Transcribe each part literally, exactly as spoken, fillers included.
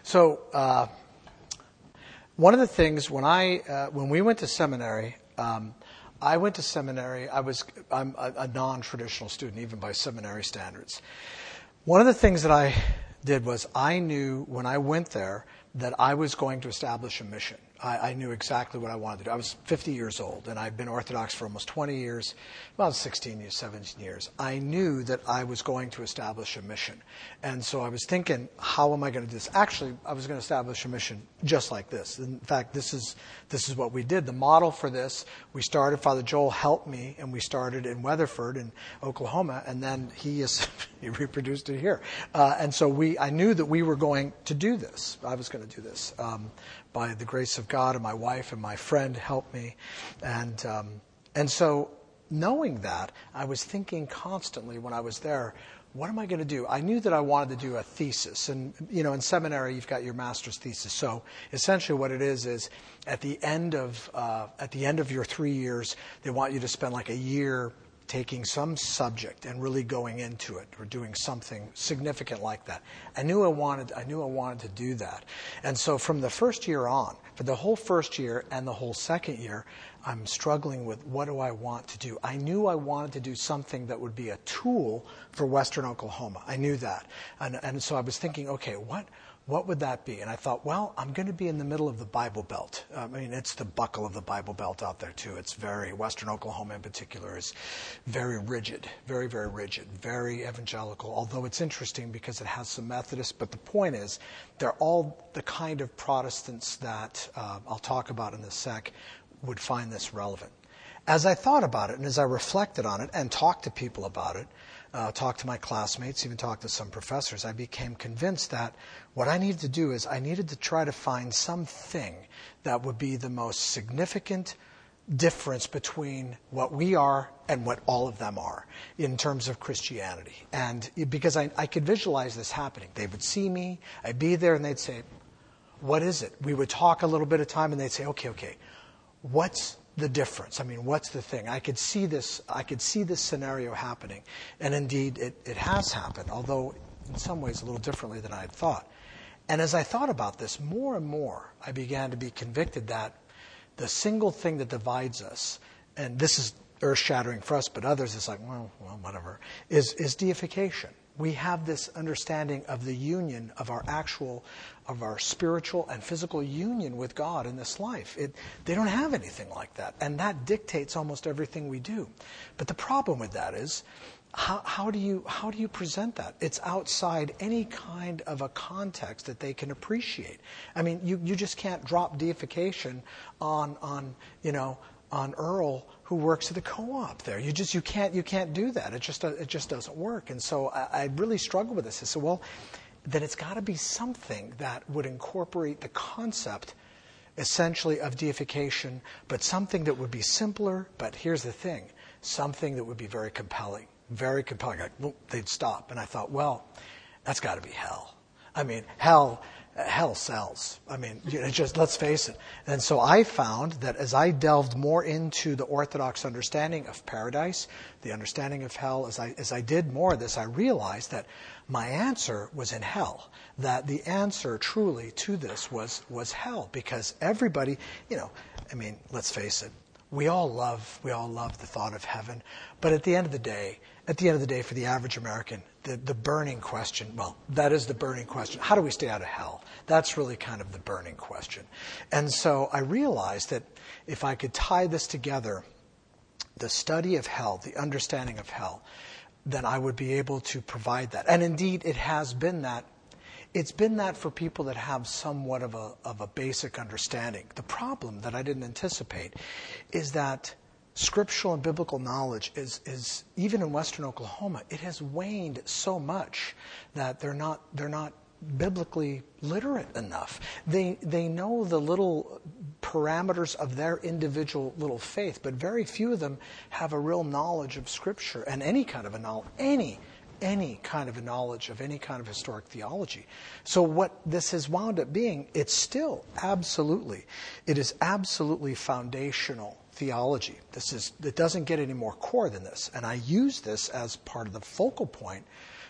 So uh, one of the things when I uh, when we went to seminary, um, I went to seminary. I was I'm a, a non-traditional student, even by seminary standards. One of the things that I did was I knew when I went there that I was going to establish a mission. I, I knew exactly what I wanted to do. I was fifty years old, and I'd been Orthodox for almost twenty years, about sixteen years, seventeen years. I knew that I was going to establish a mission. And so I was thinking, how am I going to do this? Actually, I was going to establish a mission just like this. In fact, this is this is what we did. The model for this, we started, Father Joel helped me, and we started in Weatherford in Oklahoma, and then he is he reproduced it here. Uh, and so we, I knew that we were going to do this. I was going to do this. Um, by the grace of God, and my wife and my friend helped me. And um, and so knowing that, I was thinking constantly when I was there, what am I going to do? I knew that I wanted to do a thesis. And, you know, in seminary, you've got your master's thesis. So essentially what it is is at the end of uh, at the end of your three years, they want you to spend like a year taking some subject and really going into it, or doing something significant like that. I knew I wanted, I knew I wanted to do that. And so from the first year on, for the whole first year and the whole second year, I'm struggling with what do I want to do. I knew I wanted to do something that would be a tool for Western Oklahoma. I knew that. And, and so I was thinking, okay, what What would that be? And I thought, well, I'm going to be in the middle of the Bible Belt. I mean, it's the buckle of the Bible Belt out there, too. It's very, Western Oklahoma in particular is very rigid, very, very rigid, very evangelical, although it's interesting because it has some Methodists. But the point is, they're all the kind of Protestants that uh, I'll talk about in a sec would find this relevant. As I thought about it and as I reflected on it and talked to people about it, Uh, talked to my classmates, even talked to some professors, I became convinced that what I needed to do is I needed to try to find something that would be the most significant difference between what we are and what all of them are in terms of Christianity. And because I, I could visualize this happening. They would see me, I'd be there, and they'd say, what is it? We would talk a little bit of time, and they'd say, okay, okay, what's the difference? I mean, what's the thing? I could see this. I could see this scenario happening, and indeed, it, it has happened. Although, in some ways, a little differently than I had thought. And as I thought about this more and more, I began to be convicted that the single thing that divides us, and this is earth-shattering for us, but others, it's like, well, well, whatever, is is deification. We have this understanding of the union of our actual, of our spiritual and physical union with God in this life. It, they don't have anything like that. And that dictates almost everything we do. But the problem with that is, how, how do you, how do you present that? It's outside any kind of a context that they can appreciate. I mean, you, you just can't drop deification on, on, you know, on Earl, who works at the co-op there. You just you can't you can't do that. It just it just doesn't work. And so I, I really struggle with this. I said, well, then it's got to be something that would incorporate the concept, essentially, of deification, but something that would be simpler. But here's the thing: something that would be very compelling, very compelling. Like, well, they'd stop, and I thought, well, that's got to be hell. I mean, hell. Hell sells. I mean, you know, just let's face it. And so I found that as I delved more into the Orthodox understanding of paradise, the understanding of hell, as I as I did more of this, I realized that my answer was in hell. That the answer truly to this was was hell, because everybody, you know, I mean, let's face it. We all love we all love the thought of heaven, but at the end of the day, at the end of the day, for the average American, the, the burning question, well, that is the burning question. How do we stay out of hell? That's really kind of the burning question. And so I realized that if I could tie this together, the study of hell, the understanding of hell, then I would be able to provide that. And indeed, it has been that. It's been that for people that have somewhat of a of a basic understanding. The problem that I didn't anticipate is that scriptural and biblical knowledge is is even in Western Oklahoma, it has waned so much that they're not they're not biblically literate enough. They they know the little parameters of their individual little faith, but very few of them have a real knowledge of Scripture and any kind of a knowledge, any any kind of a knowledge of any kind of historic theology. So what this has wound up being, it's still absolutely, it is absolutely foundational theology. This is, it doesn't get any more core than this. And I use this as part of the focal point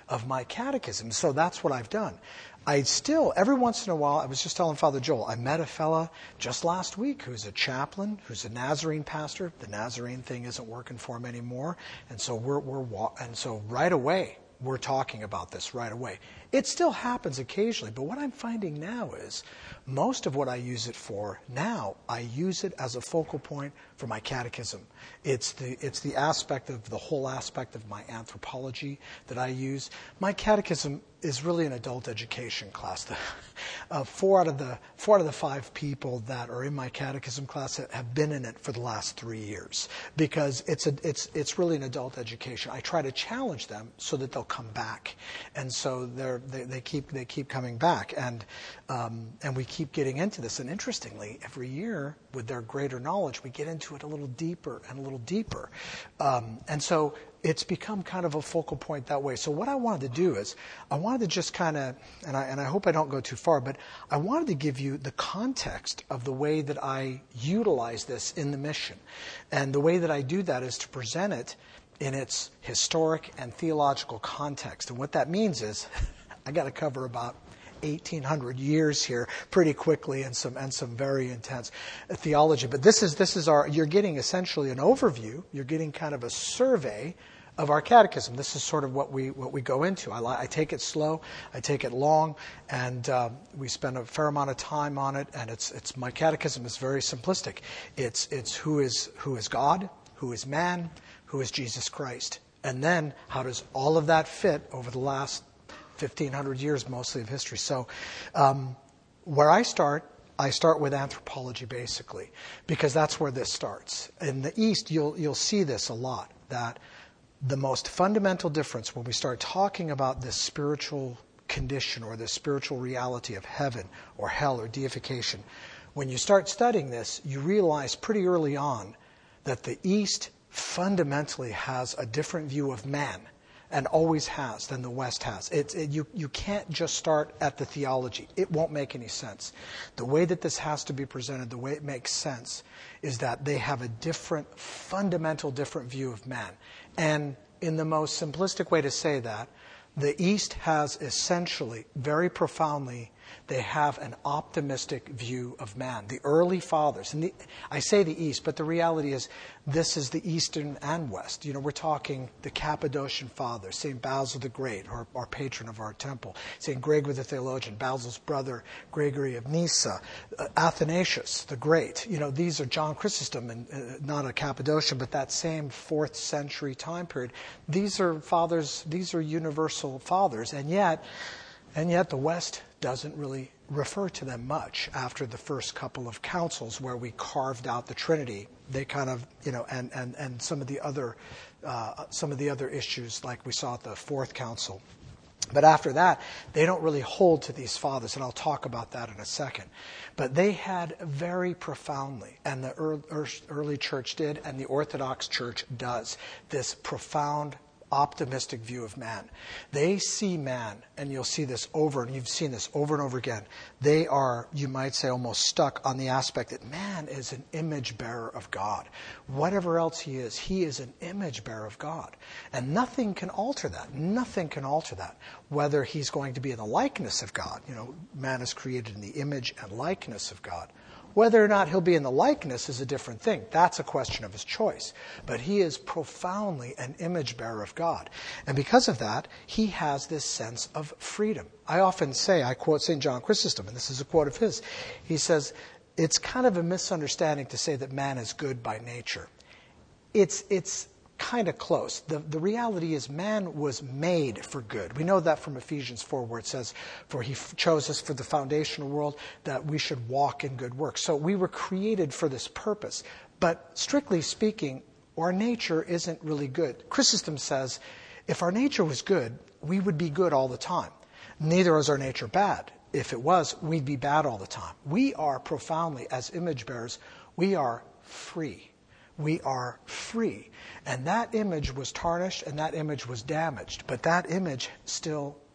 of my catechism. So that's what I've done. I still, every once in a while, I was just telling Father Joel, I met a fella just last week who's a chaplain, who's a Nazarene pastor. The Nazarene thing isn't working for him anymore. And so we're, we're, and so right away, we're talking about this right away. It still happens occasionally, but what I'm finding now is most of what I use it for now, I use it as a focal point for my catechism. It's the it's the aspect of the whole aspect of my anthropology that I use. My catechism is really an adult education class. The, uh, four out of the four out of the five people that are in my catechism class have been in it for the last three years because it's a it's it's really an adult education. I try to challenge them so that they'll come back, and so they're they, they keep they keep coming back, and um, and we keep getting into this. And interestingly, every year with their greater knowledge, we get into it a little deeper and a little deeper, um, and so. It's become kind of a focal point that way. So what I wanted to do is, I wanted to just kind of, and I, and I hope I don't go too far, but I wanted to give you the context of the way that I utilize this in the mission. And the way that I do that is to present it in its historic and theological context. And what that means is, I got to cover about eighteen hundred years here pretty quickly and some and some very intense theology. But this is this is our you're getting essentially an overview. You're getting kind of a survey of our catechism. This is sort of what we what we go into. I, I take it slow, I take it long, and uh, we spend a fair amount of time on it. And it's it's my catechism is very simplistic. It's it's who is who is God, who is man, who is Jesus Christ, and then how does all of that fit over the last fifteen hundred years mostly of history. So um, where I start, I start with anthropology basically, because that's where this starts. In the East, you'll you'll see this a lot, that the most fundamental difference when we start talking about this spiritual condition or this spiritual reality of heaven or hell or deification, when you start studying this, you realize pretty early on that the East fundamentally has a different view of man, and always has, than the West has. It, it, you, you can't just start at the theology. It won't make any sense. The way that this has to be presented, the way it makes sense, is that they have a different, fundamental different view of man. And in the most simplistic way to say that, the East has essentially, very profoundly, they have an optimistic view of man. The early fathers, and the, I say the East, but the reality is this is the Eastern and West. You know, we're talking the Cappadocian fathers, Saint Basil the Great, our, our patron of our temple, Saint Gregory the Theologian, Basil's brother, Gregory of Nyssa, uh, Athanasius the Great. You know, these are John Chrysostom, and uh, not a Cappadocian, but that same fourth century time period. These are fathers, these are universal fathers, and yet, and yet the West doesn't really refer to them much after the first couple of councils where we carved out the Trinity. They kind of, you know, and, and, and some of the other uh, some of the other issues like we saw at the fourth council. But after that, they don't really hold to these fathers, and I'll talk about that in a second. But they had very profoundly, and the early church did, and the Orthodox Church does, this profound optimistic view of man. They see man, and you'll see this over, and you've seen this over and over again. They are, you might say, almost stuck on the aspect that man is an image bearer of God. Whatever else he is, he is an image bearer of God. And nothing can alter that. Nothing can alter that. Whether he's going to be in the likeness of God, you know, man is created in the image and likeness of God. Whether or not he'll be in the likeness is a different thing. That's a question of his choice. But he is profoundly an image bearer of God. And because of that, he has this sense of freedom. I often say, I quote Saint John Chrysostom, and this is a quote of his. He says, it's kind of a misunderstanding to say that man is good by nature. It's, it's, kind of close. The, the reality is man was made for good. We know that from Ephesians four, where it says, for he f- chose us for the foundational world, that we should walk in good works. So we were created for this purpose. But strictly speaking, our nature isn't really good. Chrysostom says, if our nature was good, we would be good all the time. Neither is our nature bad. If it was, we'd be bad all the time. We are profoundly, as image bearers, we are free. We are free. And that image was tarnished and that image was damaged. But that image still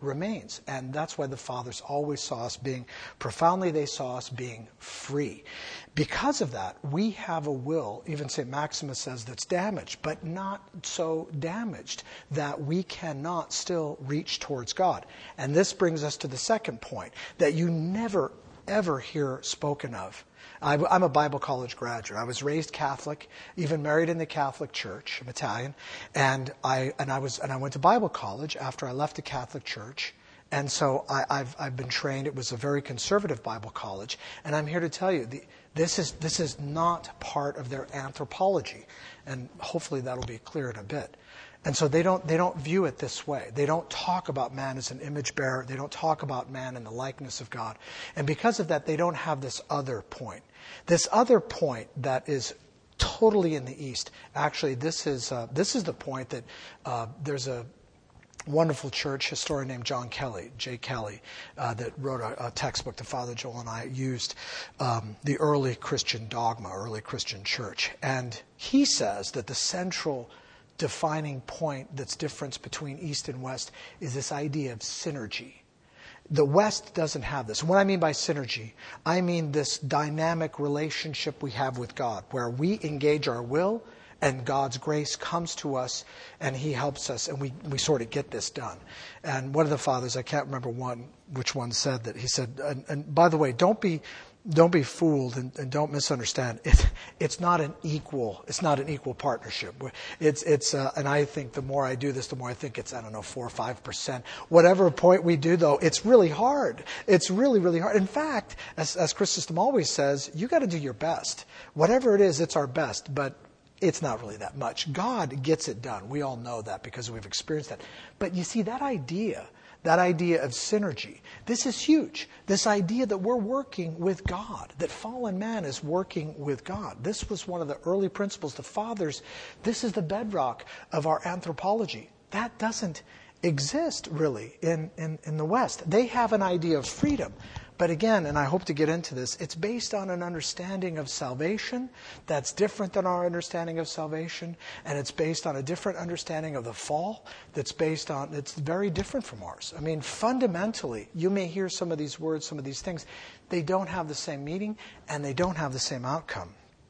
remains. And that's why the fathers always saw us being, profoundly they saw us being free. Because of that, we have a will, even Saint Maximus says, that's damaged, but not so damaged that we cannot still reach towards God. And this brings us to the second point, that you never, ever hear spoken of. I'm a Bible college graduate. I was raised Catholic, even married in the Catholic Church. I'm Italian, and I and I was and I went to Bible college after I left the Catholic Church, and so I, I've I've been trained. It was a very conservative Bible college, and I'm here to tell you the, this is this is not part of their anthropology, and hopefully that'll be clear in a bit. And so they don't they don't view it this way. They don't talk about man as an image bearer. They don't talk about man in the likeness of God. And because of that, they don't have this other point. This other point that is totally in the East. Actually, this is uh, this is the point that uh, there's a wonderful church historian named John Kelly, J. Kelly, uh, that wrote a, a textbook that Father Joel and I used, um, the early Christian dogma, early Christian church. And he says that the central defining point that's difference between East and West is this idea of synergy. The West doesn't have this. What I mean by synergy, I mean this dynamic relationship we have with God, where we engage our will and God's grace comes to us and He helps us, and we, we sort of get this done. And one of the fathers, I can't remember one which one said that, he said, and, and by the way, don't be Don't be fooled and, and don't misunderstand. It, it's not an equal. It's not an equal partnership. It's it's uh, and I think the more I do this, the more I think it's I don't know four or five percent. Whatever point we do, though, it's really hard. It's really really hard. In fact, as as Chrysostom always says, you got to do your best. Whatever it is, it's our best, but it's not really that much. God gets it done. We all know that because we've experienced that. But you see that idea. That idea of synergy. This is huge. This idea that we're working with God, that fallen man is working with God. This was one of the early principles. The fathers, this is the bedrock of our anthropology. That doesn't exist really in, in, in the West. They have an idea of freedom. But again, and I hope to get into this, it's based on an understanding of salvation that's different than our understanding of salvation, and it's based on a different understanding of the fall that's based on, it's very different from ours. I mean, fundamentally, you may hear some of these words, some of these things, they don't have the same meaning, and they don't have the same outcome.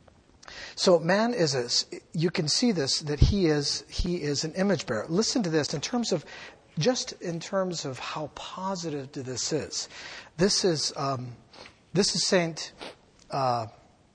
So man is a, you can see this, that he is, he is an image bearer. Listen to this in terms of, just in terms of how positive this is. This is um, this is Saint. Uh,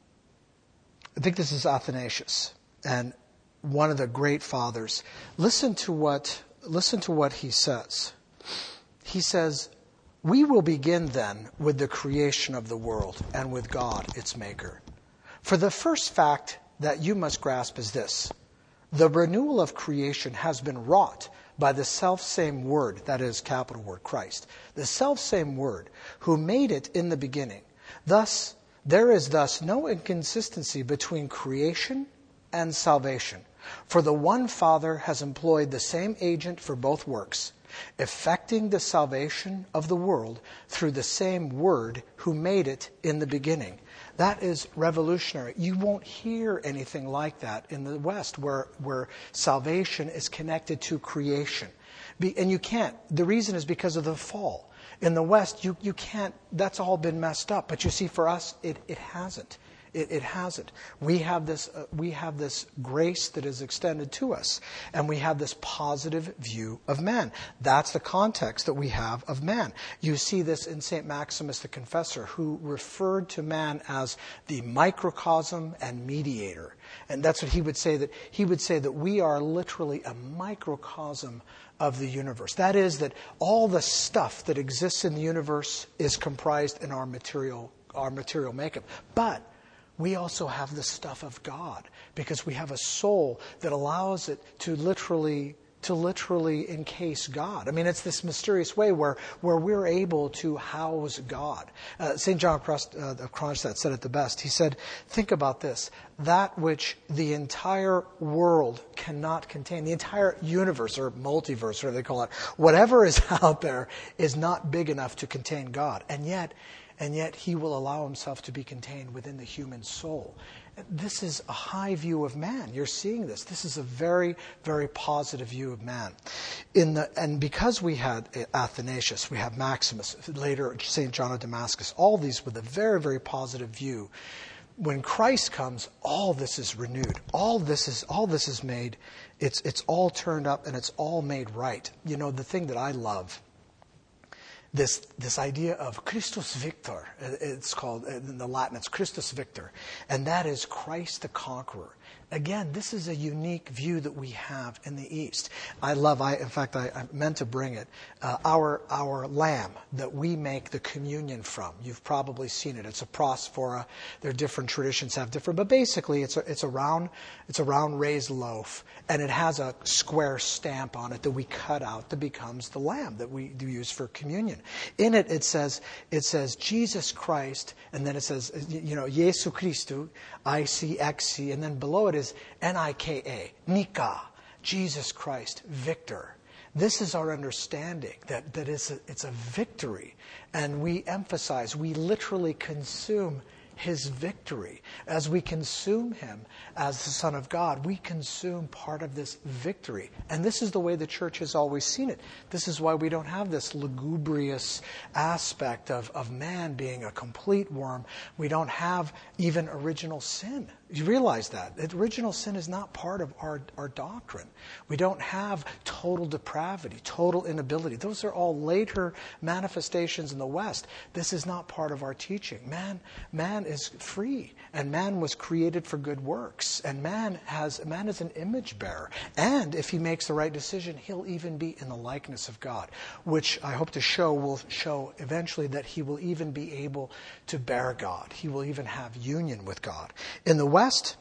I think this is Athanasius, and one of the great fathers. Listen to what listen to what he says. He says, "We will begin then with the creation of the world and with God, its maker. For the first fact that you must grasp is this: the renewal of creation has been wrought by the self-same Word, that is, capital word, Christ, the self-same Word, who made it in the beginning. Thus, there is thus no inconsistency between creation and salvation. For the one Father has employed the same agent for both works, effecting the salvation of the world through the same Word who made it in the beginning." That is revolutionary. You won't hear anything like that in the West, where, where salvation is connected to creation. Be, and you can't. The reason is because of the fall. In the West, you, you can't. That's all been messed up. But you see, for us, it, it hasn't. It, it hasn't. We have this. Uh, we have this grace that is extended to us, and we have this positive view of man. That's the context that we have of man. You see this in Saint Maximus the Confessor, who referred to man as the microcosm and mediator, and that's what he would say. That he would say that we are literally a microcosm of the universe. That is, that all the stuff that exists in the universe is comprised in our material, our material makeup, but we also have the stuff of God, because we have a soul that allows it to literally to literally encase God. I mean, it's this mysterious way where, where we're able to house God. Uh, Saint John of Kronstadt said it the best. He said, think about this. That which the entire world cannot contain, the entire universe or multiverse, whatever they call it, whatever is out there is not big enough to contain God. And yet, and yet he will allow himself to be contained within the human soul. This is a high view of man. You're seeing this. This is a very, very positive view of man. In the, and because we had Athanasius, we have Maximus, later Saint John of Damascus, all these with a very, very positive view. When Christ comes, all this is renewed. All this is all this is made. It's it's all turned up and it's all made right. You know, the thing that I love, this this idea of Christus Victor. It's called in the Latin. It's Christus Victor, and that is Christ the Conqueror. Again, this is a unique view that we have in the East. I love, I, in fact, I, I meant to bring it, uh, our our lamb that we make the communion from. You've probably seen it. It's a prosphora. There are different traditions have different, but basically it's a, it's a round, it's a round raised loaf, and it has a square stamp on it that we cut out that becomes the lamb that we do use for communion. In it, it says, it says Jesus Christ, and then it says, you know, Jesu Christu, I C X C, and then below it is N I K A, Nika, Jesus Christ, victor. This is our understanding, that, that it's, a, it's a victory. And we emphasize, we literally consume his victory. As we consume him as the Son of God, we consume part of this victory. And this is the way the church has always seen it. This is why we don't have this lugubrious aspect of, of man being a complete worm. We don't have even original sin. You realize that. Original sin is not part of our, our doctrine. We don't have total depravity, total inability. Those are all later manifestations in the West. This is not part of our teaching. Man, man is free, and man was created for good works, and man has man is an image bearer. And if he makes the right decision, he'll even be in the likeness of God, which I hope to show will show eventually that he will even be able to bear God. He will even have union with God. In the West,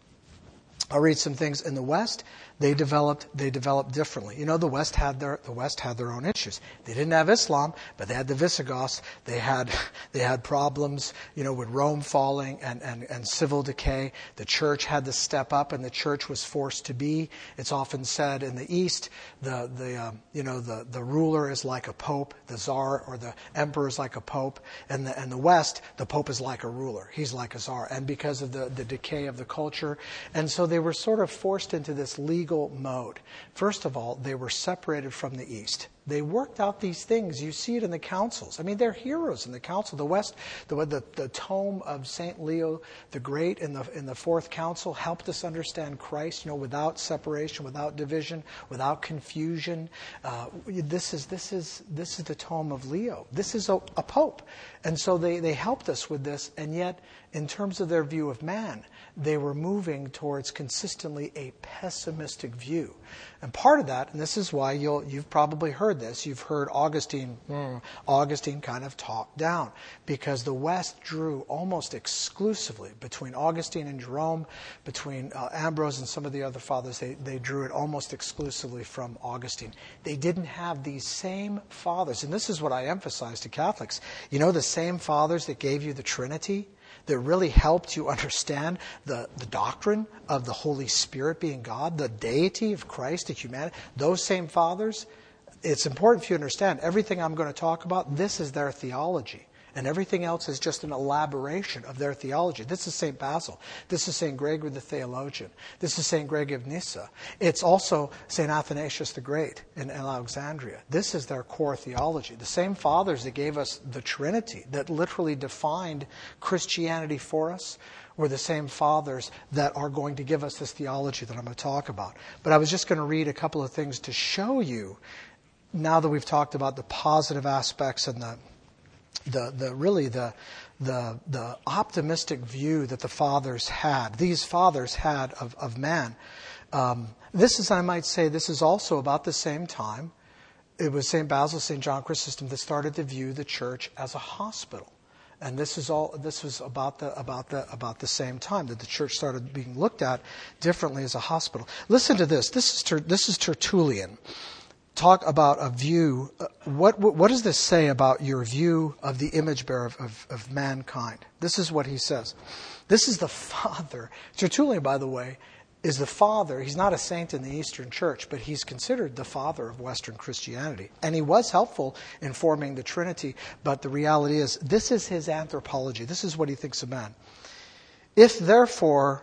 I'll read some things. In the West, they developed they developed differently. You know, the West had their the West had their own issues. They didn't have Islam, but they had the Visigoths. They had they had problems, you know, with Rome falling and, and, and civil decay. The church had to step up, and the church was forced to be. It's often said in the East, the the um, you know the, the ruler is like a pope, the czar or the emperor is like a pope, and the and the West, the pope is like a ruler. He's like a czar, and because of the, the decay of the culture, and so they were sort of forced into this legal mode. First of all, they were separated from the East. They worked out these things. You see it in the councils. I mean, they're heroes in the council. The West, the the, the tome of Saint Leo the Great in the in the Fourth Council helped us understand Christ. You know, without separation, without division, without confusion. Uh, this is this is this is the tome of Leo. This is a, a pope, and so they they helped us with this. And yet, in terms of their view of man, they were moving towards consistently a pessimistic view. And part of that, and this is why you'll, you've probably heard this, you've heard Augustine, mm, Augustine kind of talk down, because the West drew almost exclusively between Augustine and Jerome, between uh, Ambrose and some of the other fathers, they, they drew it almost exclusively from Augustine. They didn't have these same fathers, and this is what I emphasize to Catholics. You know, the same fathers that gave you the Trinity, that really helped you understand the, the doctrine of the Holy Spirit being God, the deity of Christ, the humanity, those same fathers, it's important for you to understand everything I'm going to talk about, this is their theology. And everything else is just an elaboration of their theology. This is Saint Basil. This is Saint Gregory the Theologian. This is Saint Greg of Nyssa. It's also Saint Athanasius the Great in Alexandria. This is their core theology. The same fathers that gave us the Trinity, that literally defined Christianity for us, were the same fathers that are going to give us this theology that I'm going to talk about. But I was just going to read a couple of things to show you, now that we've talked about the positive aspects and the The, the really the, the the optimistic view that the fathers had, these fathers had of, of man. Um, this is, I might say, this is also about the same time. It was Saint Basil, Saint John Chrysostom that started to view the church as a hospital. And this is all. This was about the about the about the same time that the church started being looked at differently as a hospital. Listen to this. This is Ter, this is Tertullian. Talk about a view. Uh, what, what what does this say about your view of the image bearer of, of, of mankind? This is what he says. This is the father. Tertullian, by the way, is the father. He's not a saint in the Eastern Church, but he's considered the father of Western Christianity. And he was helpful in forming the Trinity, but the reality is, this is his anthropology. This is what he thinks of man. If, therefore,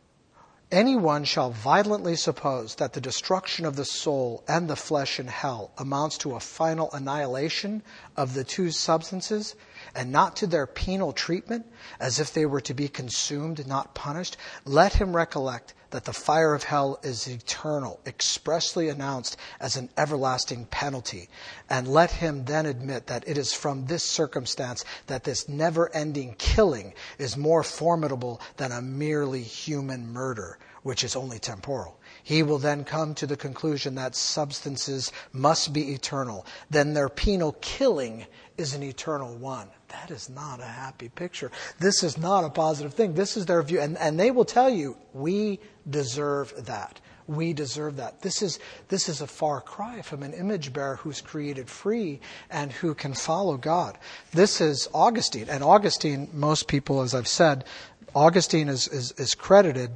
anyone shall violently suppose that the destruction of the soul and the flesh in hell amounts to a final annihilation of the two substances, and not to their penal treatment, as if they were to be consumed, not punished, let him recollect that the fire of hell is eternal, expressly announced as an everlasting penalty. And let him then admit that it is from this circumstance that this never-ending killing is more formidable than a merely human murder, which is only temporal. He will then come to the conclusion that substances must be eternal. Then their penal killing is an eternal one. That is not a happy picture. This is not a positive thing. This is their view. And, and they will tell you, we deserve that. We deserve that. This is, this is a far cry from an image bearer who's created free and who can follow God. This is Augustine. And Augustine, most people, as I've said, Augustine is, is, is credited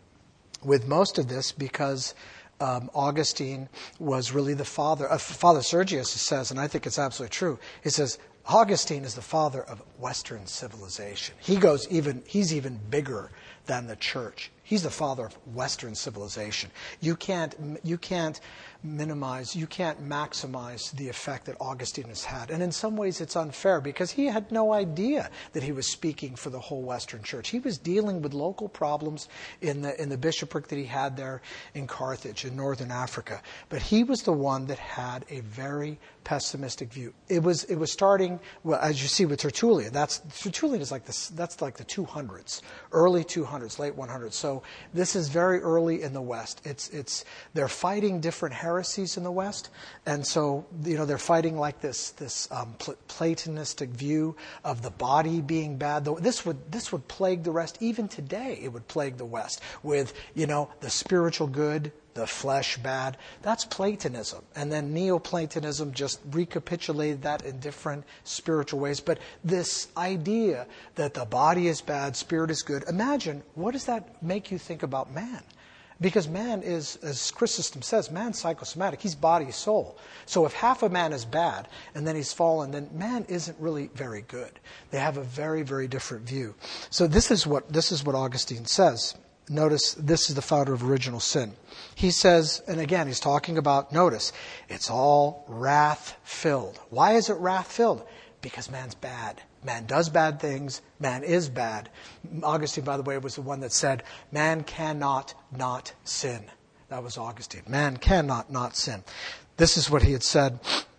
with most of this because um, Augustine was really the father. Uh, Father Sergius says, and I think it's absolutely true, he says, Augustine is the father of Western civilization. He goes even, he's even bigger than the church. He's the father of Western civilization. You can't, you can't minimize, you can't maximize the effect that Augustine has had. And in some ways it's unfair because he had no idea that he was speaking for the whole Western church. He was dealing with local problems in the, in the bishopric that he had there in Carthage in northern Africa. But he was the one that had a very pessimistic view. It was, it was starting, well, as you see with Tertullian. That's, Tertullian is like this, that's like the two hundreds, early two hundreds, late one hundreds. So this is very early in the West. It's, it's, they're fighting different heresies in the West. And so, you know, they're fighting like this, this um, pl- Platonistic view of the body being bad. This would, this would plague the rest. Even today, it would plague the West with, you know, the spiritual good, the flesh bad. That's Platonism. And then Neoplatonism just recapitulated that in different spiritual ways. But this idea that the body is bad, spirit is good, imagine, what does that make you think about man? Because man is, as Chrysostom says, man's psychosomatic. He's body, soul. So if half of man is bad and then he's fallen, then man isn't really very good. They have a very, very different view. So this is what, this is what Augustine says. Notice, this is the founder of original sin. He says, and again, he's talking about, notice, it's all wrath-filled. Why is it wrath-filled? Because man's bad. Man does bad things. Man is bad. Augustine, by the way, was the one that said, man cannot not sin. That was Augustine. Man cannot not sin. This is what he had said.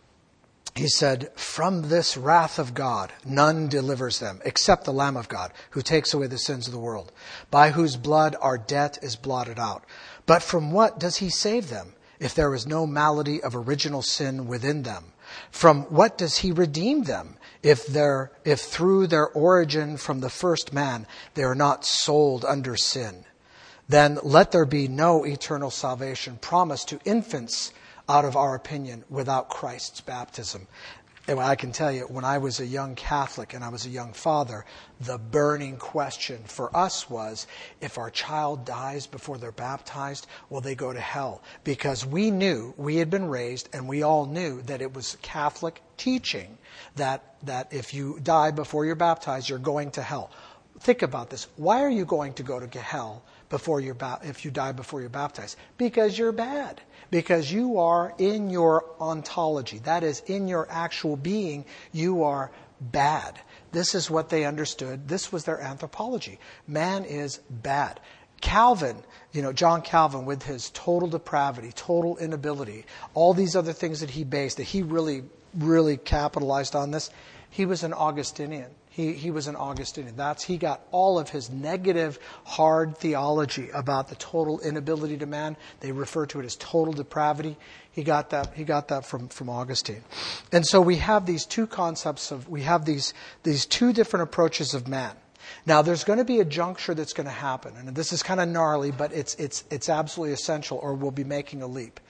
He said, from this wrath of God, none delivers them, except the Lamb of God, who takes away the sins of the world, by whose blood our debt is blotted out. But from what does he save them, if there is no malady of original sin within them? From what does he redeem them, if they're, if through their origin from the first man they are not sold under sin? Then let there be no eternal salvation promised to infants, out of our opinion, without Christ's baptism. And I can tell you, when I was a young Catholic and I was a young father, the burning question for us was, if our child dies before they're baptized, will they go to hell? Because we knew, we had been raised, and we all knew that it was Catholic teaching that, that if you die before you're baptized, you're going to hell. Think about this. Why are you going to go to hell before you're ba- if you die before you're baptized? Because you're bad. Because you are in your ontology, that is, in your actual being, you are bad. This is what they understood. This was their anthropology. Man is bad. Calvin, you know, John Calvin, with his total depravity, total inability, all these other things that he based, that he really, really capitalized on this, he was an Augustinian. He, he was an Augustinian. That's, he got all of his negative, hard theology about the total inability to man. They refer to it as total depravity. He got that, he got that from, from Augustine. And so we have these two concepts of, we have these, these two different approaches of man. Now, there's going to be a juncture that's going to happen. And this is kind of gnarly, but it's, it's, it's absolutely essential, or we'll be making a leap.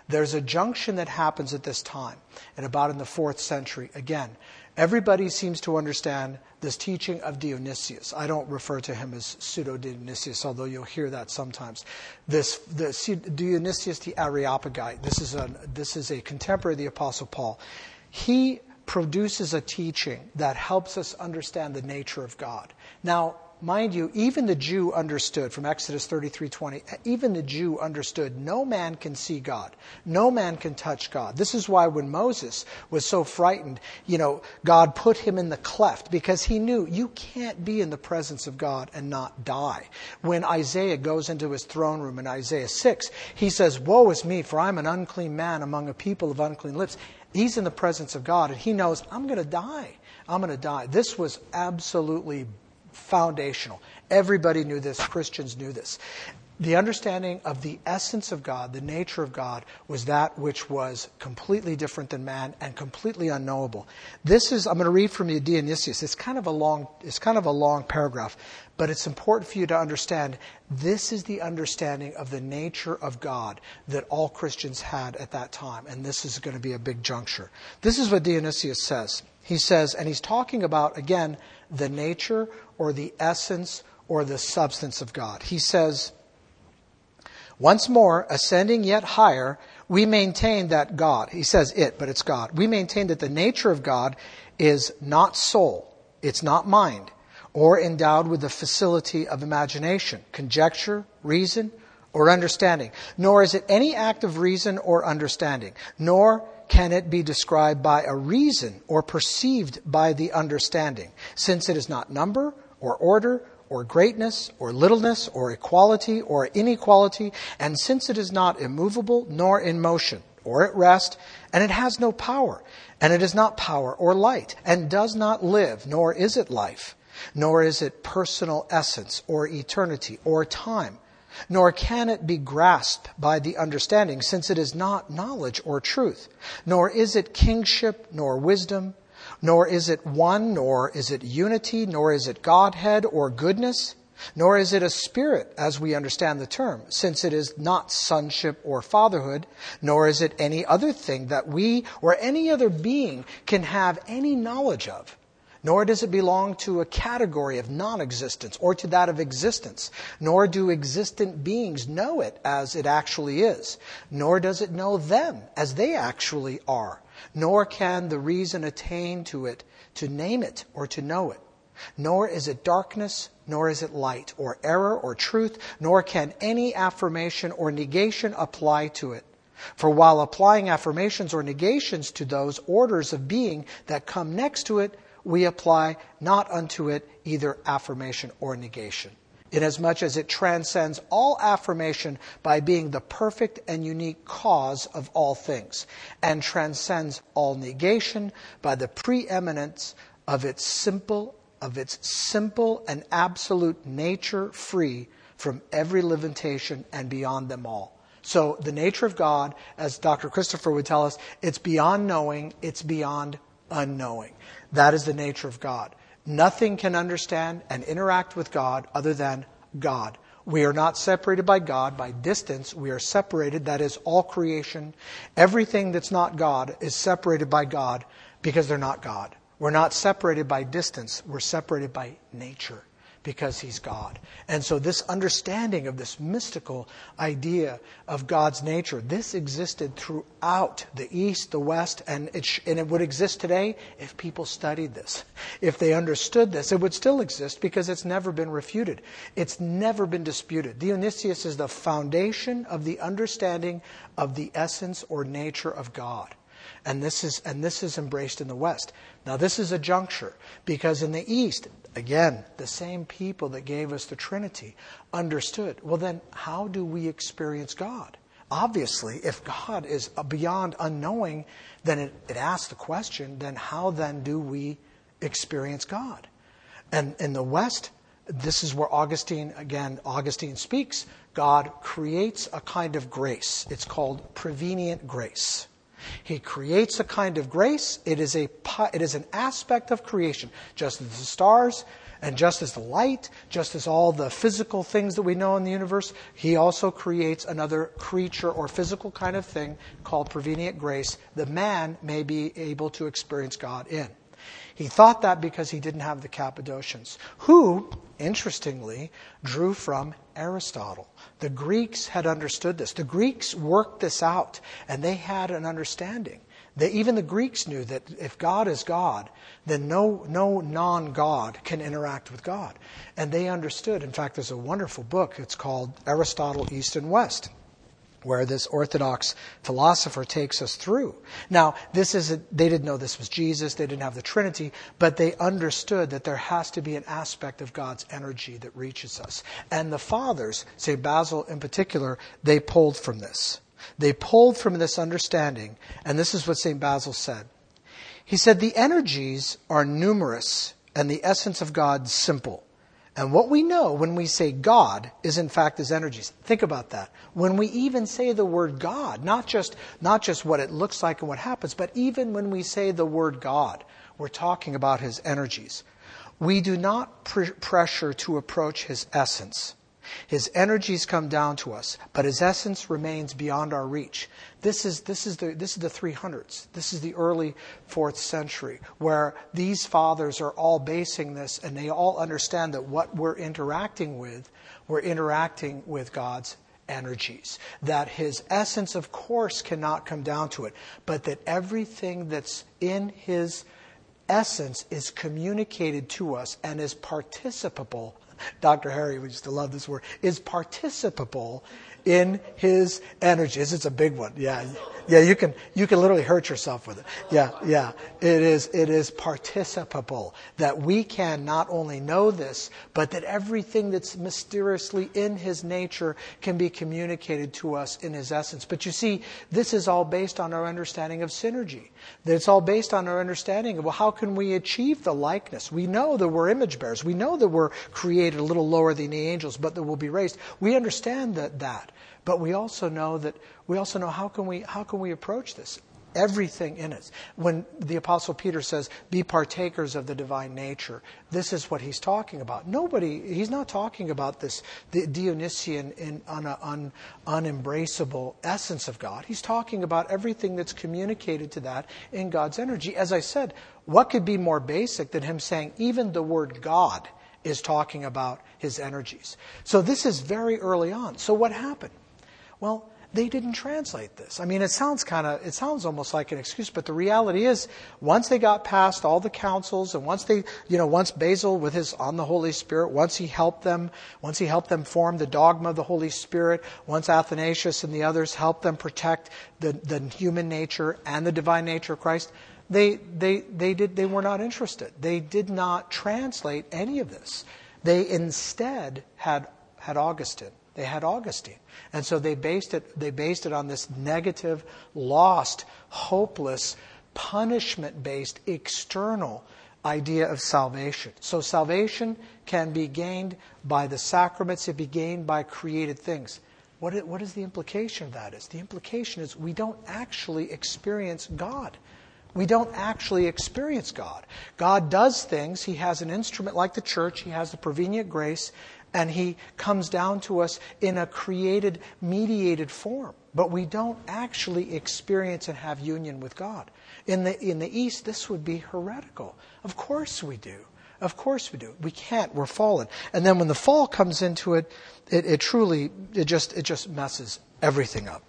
There's a junction that happens at this time, and about in the fourth century. Again, everybody seems to understand this teaching of Dionysius. I don't refer to him as pseudo-Dionysius, although you'll hear that sometimes. This, this Dionysius the Areopagite, this is, a, this is a contemporary of the Apostle Paul. He produces a teaching that helps us understand the nature of God. Now, mind you, even the Jew understood, from Exodus thirty-three twenty, even the Jew understood no man can see God. No man can touch God. This is why when Moses was so frightened, you know, God put him in the cleft because he knew you can't be in the presence of God and not die. When Isaiah goes into his throne room in Isaiah six, he says, "Woe is me, for I'm an unclean man among a people of unclean lips." He's in the presence of God and he knows, I'm going to die. I'm going to die. This was absolutely foundational. Everybody knew this. Christians knew this. The understanding of the essence of God, the nature of God, was that which was completely different than man and completely unknowable. This is, I'm going to read from the Dionysius. It's kind of a long, it's kind of a long paragraph, but it's important for you to understand this is the understanding of the nature of God that all Christians had at that time. And this is going to be a big juncture. This is what Dionysius says. He says, and he's talking about, again, the nature or the essence or the substance of God. He says, once more, ascending yet higher, we maintain that God, he says it, but it's God. We maintain that the nature of God is not soul, it's not mind, or endowed with the facility of imagination, conjecture, reason, or understanding. Nor is it any act of reason or understanding, nor can it be described by a reason or perceived by the understanding, since it is not number or order or greatness, or littleness, or equality, or inequality, and since it is not immovable, nor in motion, or at rest, and it has no power, and it is not power or light, and does not live, nor is it life, nor is it personal essence, or eternity, or time, nor can it be grasped by the understanding, since it is not knowledge or truth, nor is it kingship, nor wisdom, nor is it one, nor is it unity, nor is it Godhead or goodness, nor is it a spirit, as we understand the term, since it is not sonship or fatherhood, nor is it any other thing that we or any other being can have any knowledge of, nor does it belong to a category of non-existence or to that of existence, nor do existent beings know it as it actually is, nor does it know them as they actually are, nor can the reason attain to it to name it or to know it. Nor is it darkness, nor is it light, or error or truth, nor can any affirmation or negation apply to it. For while applying affirmations or negations to those orders of being that come next to it, we apply not unto it either affirmation or negation, inasmuch as it transcends all affirmation by being the perfect and unique cause of all things, and transcends all negation by the preeminence of its simple, of its simple and absolute nature, free from every limitation and beyond them all. So the nature of God, as Doctor Christopher would tell us, it's beyond knowing, it's beyond unknowing. That is the nature of God. Nothing can understand and interact with God other than God. We are not separated by God by distance. We are separated, that is all creation. Everything that's not God is separated by God because they're not God. We're not separated by distance. We're separated by nature because He's God. And so this understanding of this mystical idea of God's nature, this existed throughout the East, the West, and it, sh- and it would exist today if people studied this. If they understood this, it would still exist because it's never been refuted. It's never been disputed. Dionysius is the foundation of the understanding of the essence or nature of God. And this is and this is embraced in the West. Now this is a juncture because in the East, again, the same people that gave us the Trinity understood. Well, then how do we experience God? Obviously, if God is beyond unknowing, then it, it asks the question, then how then do we experience God? And in the West, this is where Augustine, again, Augustine speaks, God creates a kind of grace. It's called prevenient grace. He creates a kind of grace. It is a it is an aspect of creation, just as the stars and just as the light, just as all the physical things that we know in the universe. He also creates another creature or physical kind of thing called prevenient grace that man may be able to experience God in. He thought that because he didn't have the Cappadocians, who, interestingly, drew from Aristotle. The Greeks had understood this. The Greeks worked this out, and they had an understanding. They, even the Greeks knew that if God is God, then no, no non-God can interact with God. And they understood. In fact, there's a wonderful book. It's called Aristotle, East and West, where this Orthodox philosopher takes us through. Now, this is a, they didn't know this was Jesus, they didn't have the Trinity, but they understood that there has to be an aspect of God's energy that reaches us. And the fathers, Saint Basil in particular, they pulled from this. They pulled from this understanding, and this is what Saint Basil said. He said, the energies are numerous and the essence of God simple. And what we know when we say God is in fact his energies. Think about that. When we even say the word God, not just, not just what it looks like and what happens, but even when we say the word God, we're talking about his energies. We do not pr- pressure to approach his essence. His energies come down to us, but his essence remains beyond our reach. This is this is the this is the three hundreds. This is the early fourth century, where these fathers are all basing this, and they all understand that what we're interacting with, we're interacting with God's energies. That his essence, of course, cannot come down to it, but that everything that's in his essence is communicated to us and is participable. Doctor Harry, we used to love this word, is participable in his energies. It's a big one. Yeah. Yeah, you can you can literally hurt yourself with it. Yeah, yeah. It is it is participable, that we can not only know this, but that everything that's mysteriously in his nature can be communicated to us in his essence. But you see, this is all based on our understanding of synergy. That it's all based on our understanding of, well, how can we achieve the likeness? We know that we're image bearers. We know that we're created a little lower than the angels, but that we'll be raised. We understand that that. But we also know that we also know how can we how can we approach this? Everything in it. When the Apostle Peter says, be partakers of the divine nature, this is what he's talking about. Nobody, he's not talking about this the Dionysian in un, un, unembraceable essence of God. He's talking about everything that's communicated to that in God's energy. As I said, what could be more basic than him saying even the word God is talking about his energies? So this is very early on. So what happened? Well, they didn't translate this. I mean, it sounds kind of, it sounds almost like an excuse, but the reality is, once they got past all the councils, and once they, you know, once Basil with his on the Holy Spirit, once he helped them, once he helped them form the dogma of the Holy Spirit, once Athanasius and the others helped them protect the, the human nature and the divine nature of Christ, they, they, they did, they were not interested. They did not translate any of this. They instead had, had Augustine. They had Augustine. And so they based it, they based it on this negative, lost, hopeless, punishment-based, external idea of salvation. So salvation can be gained by the sacraments, it be gained by created things. What is, what is the implication of that? Is the implication is we don't actually experience God. We don't actually experience God. God does things. He has an instrument like the church. He has the prevenient grace. And he comes down to us in a created, mediated form. But we don't actually experience and have union with God. In the in the East, this would be heretical. Of course we do. Of course we do. We can't. We're fallen. And then when the fall comes into it, it, it truly, it just it just messes everything up.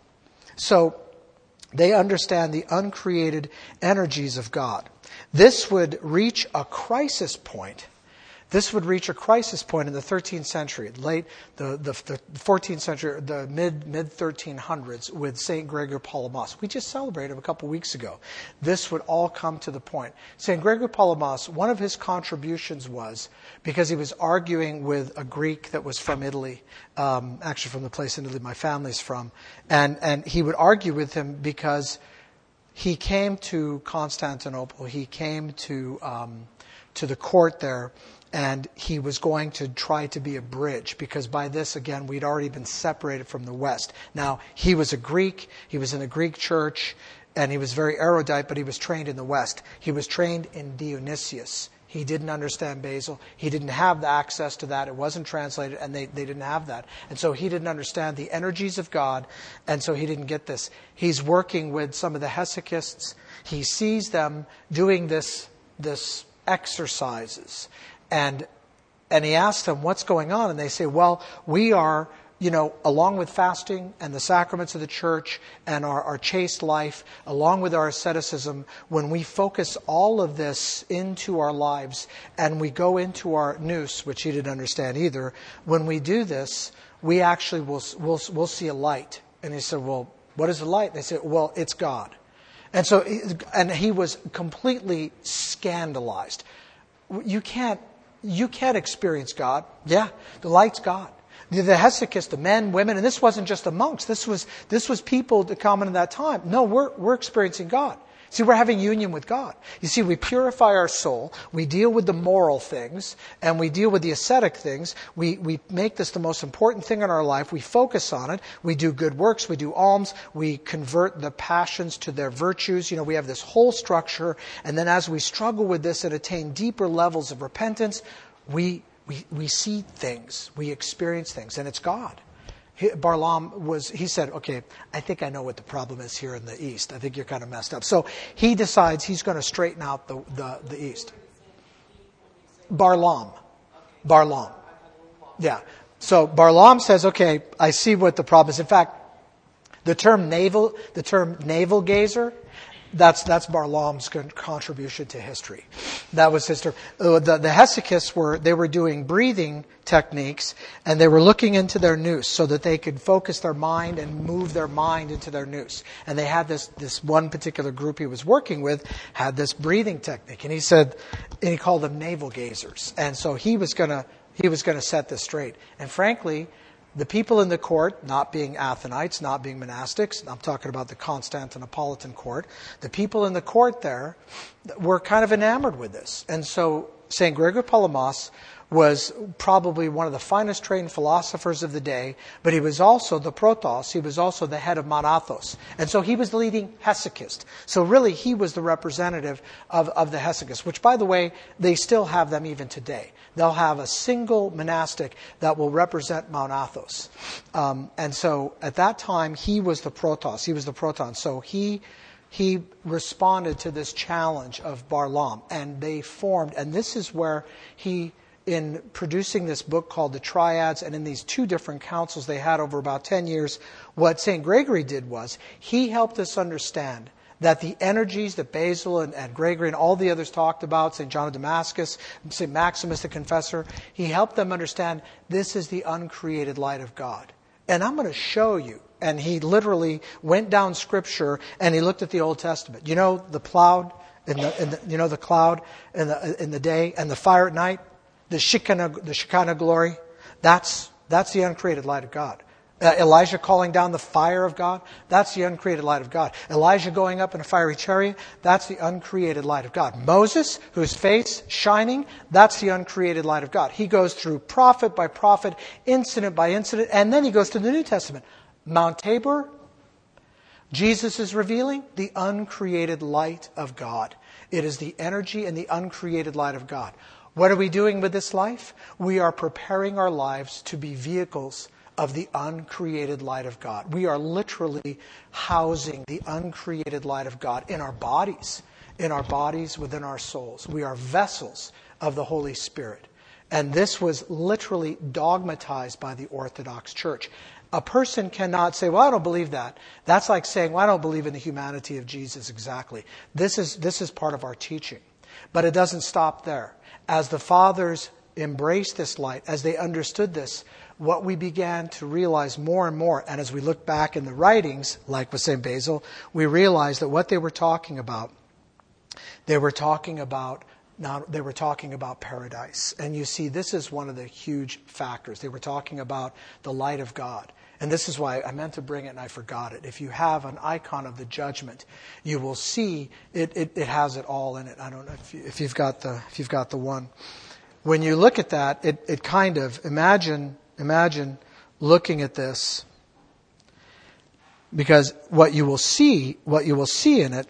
So they understand the uncreated energies of God. This would reach a crisis point. This would reach a crisis point in the thirteenth century, late the, the, the fourteenth century, the mid mid thirteen hundreds, with Saint Gregory Palamas. We just celebrated him a couple weeks ago. This would all come to the point. Saint Gregory Palamas, one of his contributions was because he was arguing with a Greek that was from Italy, um, actually from the place in Italy my family's from, and and he would argue with him because he came to Constantinople, he came to um, to the court there. And he was going to try to be a bridge, because by this, again, we'd already been separated from the West. Now, he was a Greek. He was in a Greek church. and he was very erudite, but he was trained in the West. He was trained in Dionysius. He didn't understand Basil. He didn't have the access to that. It wasn't translated, and they, they didn't have that. And so he didn't understand the energies of God, and so he didn't get this. He's working with some of the Hesychists. He sees them doing this, this exercises. And, and he asks them, what's going on? And they say, well, we are... You know, along with fasting and the sacraments of the church and our, our chaste life, along with our asceticism, when we focus all of this into our lives and we go into our nous, which he didn't understand either, when we do this, we actually will will will see a light. And he said, well, what is the light? They said, well, it's God. And so, and he was completely scandalized. You can't, you can't experience God. Yeah, the light's God. The, the Hesychists, the men, women, and this wasn't just the monks. This was this was people that common in that time. No, we're we're experiencing God. See, we're having union with God. You see, we purify our soul. We deal with the moral things, and we deal with the ascetic things. We we make this the most important thing in our life. We focus on it. We do good works. We do alms. We convert the passions to their virtues. You know, we have this whole structure. And then as we struggle with this and attain deeper levels of repentance, we We we see things, we experience things, and it's God. He, Barlaam was, he said, okay, I think I know what the problem is here in the East. I think you're kind of messed up. So he decides he's going to straighten out the, the, the East. Barlaam. Barlaam. Yeah. So Barlaam says, okay, I see what the problem is. In fact, the term navel, the term navel gazer, That's that's Barlaam's contribution to history. That was his term. The, the Hesychists were they were doing breathing techniques, and they were looking into their nous so that they could focus their mind and move their mind into their nous. And they had this this one particular group he was working with had this breathing technique, and he said, and he called them navel gazers. And so he was gonna he was gonna set this straight. And frankly, the people in the court, not being Athenites, not being monastics, I'm talking about the Constantinopolitan court, the people in the court there were kind of enamored with this. And so Saint Gregory Palamas was probably one of the finest trained philosophers of the day, but he was also the protos, he was also the head of Mount Athos. And so he was the leading Hesychist. So really he was the representative of, of the Hesychists, which by the way, they still have them even today. They'll have a single monastic that will represent Mount Athos. Um, and so at that time, he was the protos, he was the proton. So he he responded to this challenge of Barlaam, and they formed, and this is where he, in producing this book called The Triads, and in these two different councils they had over about ten years, what Saint Gregory did was, he helped us understand that the energies that Basil and, and Gregory and all the others talked about, Saint John of Damascus, Saint Maximus the Confessor, he helped them understand this is the uncreated light of God. And I'm going to show you. And he literally went down Scripture and he looked at the Old Testament. You know the cloud, in the, in the, you know the cloud in the in the day and the fire at night, the Shekinah, the Shekinah glory. That's that's the uncreated light of God. Uh, Elijah calling down the fire of God, that's the uncreated light of God. Elijah going up in a fiery chariot, that's the uncreated light of God. Moses, whose face shining, that's the uncreated light of God. He goes through prophet by prophet, incident by incident, and then he goes to the New Testament. Mount Tabor, Jesus is revealing the uncreated light of God. It is the energy and the uncreated light of God. What are we doing with this life? We are preparing our lives to be vehicles of the uncreated light of God. We are literally housing the uncreated light of God in our bodies, in our bodies, within our souls. We are vessels of the Holy Spirit. And this was literally dogmatized by the Orthodox Church. A person cannot say, well, I don't believe that. That's like saying, well, I don't believe in the humanity of Jesus exactly. This is, this is part of our teaching. But it doesn't stop there. As the fathers embraced this light, as they understood this, what we began to realize more and more, and as we look back in the writings, like with Saint Basil, we realized that what they were talking about, they were talking about Now, they were talking about paradise. And you see, this is one of the huge factors. They were talking about the light of God. And this is why I meant to bring it and I forgot it. If you have an icon of the judgment, you will see it, it, it has it all in it. I don't know if, you, if you've got the if you've got the one. When you look at that, it, it kind of, imagine, imagine looking at this. Because what you will see, what you will see in it,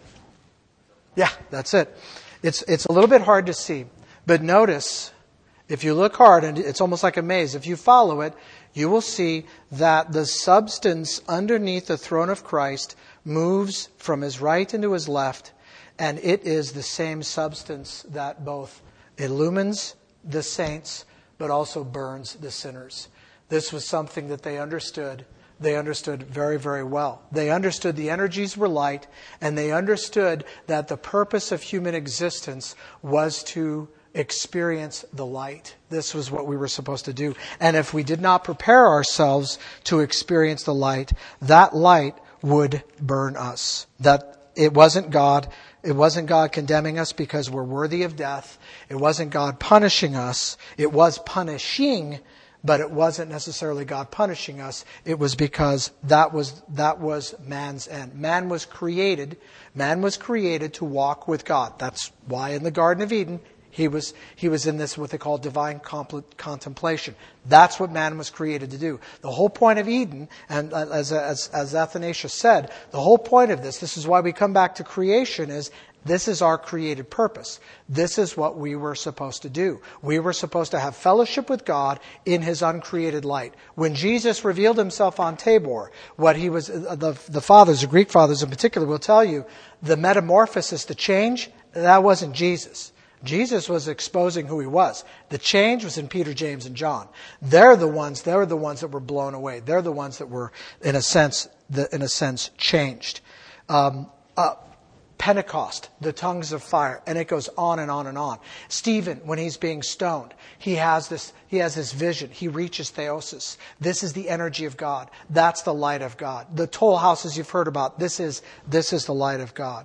yeah, that's it. It's, it's a little bit hard to see. But notice, if you look hard, and it's almost like a maze, if you follow it, you will see that the substance underneath the throne of Christ moves from his right into his left, and it is the same substance that both illumines the saints, but also burns the sinners. This was something that they understood. They understood very, very well. They understood the energies were light, and they understood that the purpose of human existence was to experience the light. This was what we were supposed to do. And if we did not prepare ourselves to experience the light, that light would burn us. That it wasn't God. It wasn't God condemning us because we're worthy of death. It wasn't God punishing us. It was punishing, but it wasn't necessarily God punishing us. It was because that was that was man's end. Man was created. Man was created to walk with God. That's why in the Garden of Eden, He was he was in this what they call divine compl- contemplation. That's what man was created to do. The whole point of Eden, and as, as as Athanasius said, the whole point of this, this is why we come back to creation, is this is our created purpose. This is what we were supposed to do. We were supposed to have fellowship with God in His uncreated light. When Jesus revealed Himself on Tabor, what He was, the, the fathers, the Greek fathers in particular, will tell you, the metamorphosis, the change, that wasn't Jesus. Jesus was exposing who He was. The change was in Peter, James, and John. They're the ones, they're the ones that were blown away. They're the ones that were, in a sense, the, in a sense, changed. Um, uh, Pentecost, the tongues of fire, and it goes on and on and on. Stephen, when he's being stoned, he has this, he has this vision. He reaches theosis. This is the energy of God. That's the light of God. The toll houses you've heard about, this is, this is the light of God.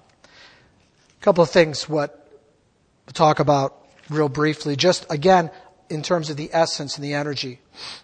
A couple of things, what we'll talk about real briefly, just again, in terms of the essence and the energy.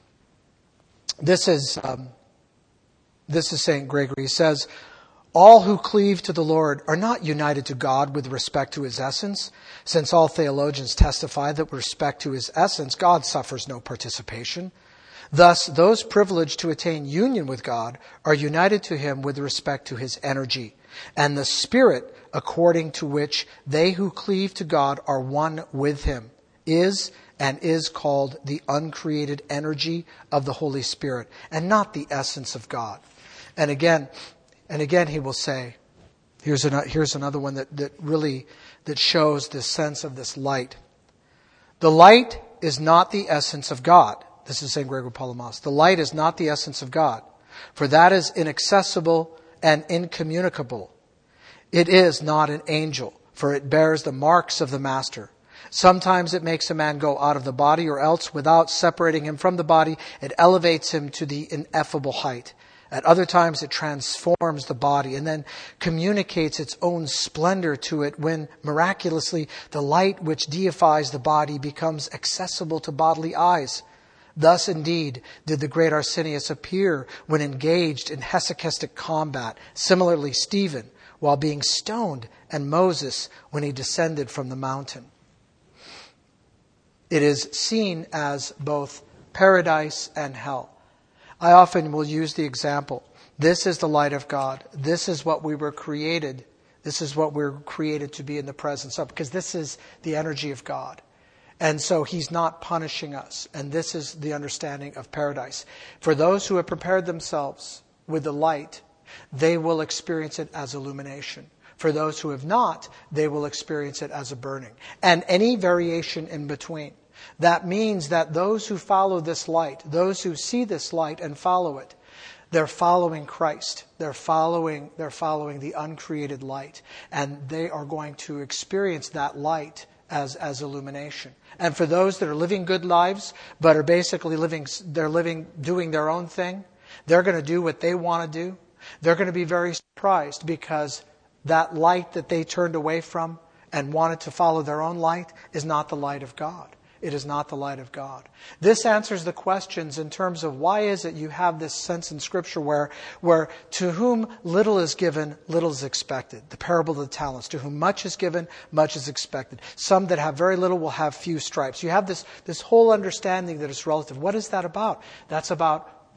This is, um, this is Saint Gregory. He says, all who cleave to the Lord are not united to God with respect to His essence, since all theologians testify that with respect to His essence, God suffers no participation. Thus, those privileged to attain union with God are united to Him with respect to His energy, and the Spirit according to which they who cleave to God are one with Him is and is called the uncreated energy of the Holy Spirit, and not the essence of God. And again, and again he will say, here's another, here's another one that, that really that shows this sense of this light. The light is not the essence of God. This is Saint Gregory Palamas. The light is not the essence of God, for that is inaccessible and incommunicable. It is not an angel, for it bears the marks of the Master. Sometimes it makes a man go out of the body, or else, without separating him from the body, it elevates him to the ineffable height. At other times it transforms the body and then communicates its own splendor to it when, miraculously, the light which deifies the body becomes accessible to bodily eyes. Thus, indeed, did the great Arsenius appear when engaged in hesychastic combat. Similarly, Stephen, while being stoned, and Moses when he descended from the mountain. It is seen as both paradise and hell. I often will use the example, this is the light of God. This is what we were created. This is what we're created to be in the presence of, because this is the energy of God. And so He's not punishing us. And this is the understanding of paradise. For those who have prepared themselves with the light, they will experience it as illumination. For those who have not, they will experience it as a burning. And any variation in between. That means that those who follow this light, those who see this light and follow it, they're following Christ. They're following, they're following the uncreated light. And they are going to experience that light as, as illumination. And for those that are living good lives, but are basically living, they're living, doing their own thing, they're going to do what they want to do. They're going to be very surprised because that light that they turned away from and wanted to follow their own light is not the light of God. It is not the light of God. This answers the questions in terms of why is it you have this sense in Scripture where, where to whom little is given, little is expected. The parable of the talents. To whom much is given, much is expected. Some that have very little will have few stripes. You have this, this whole understanding that it's relative. What is that about? That's about what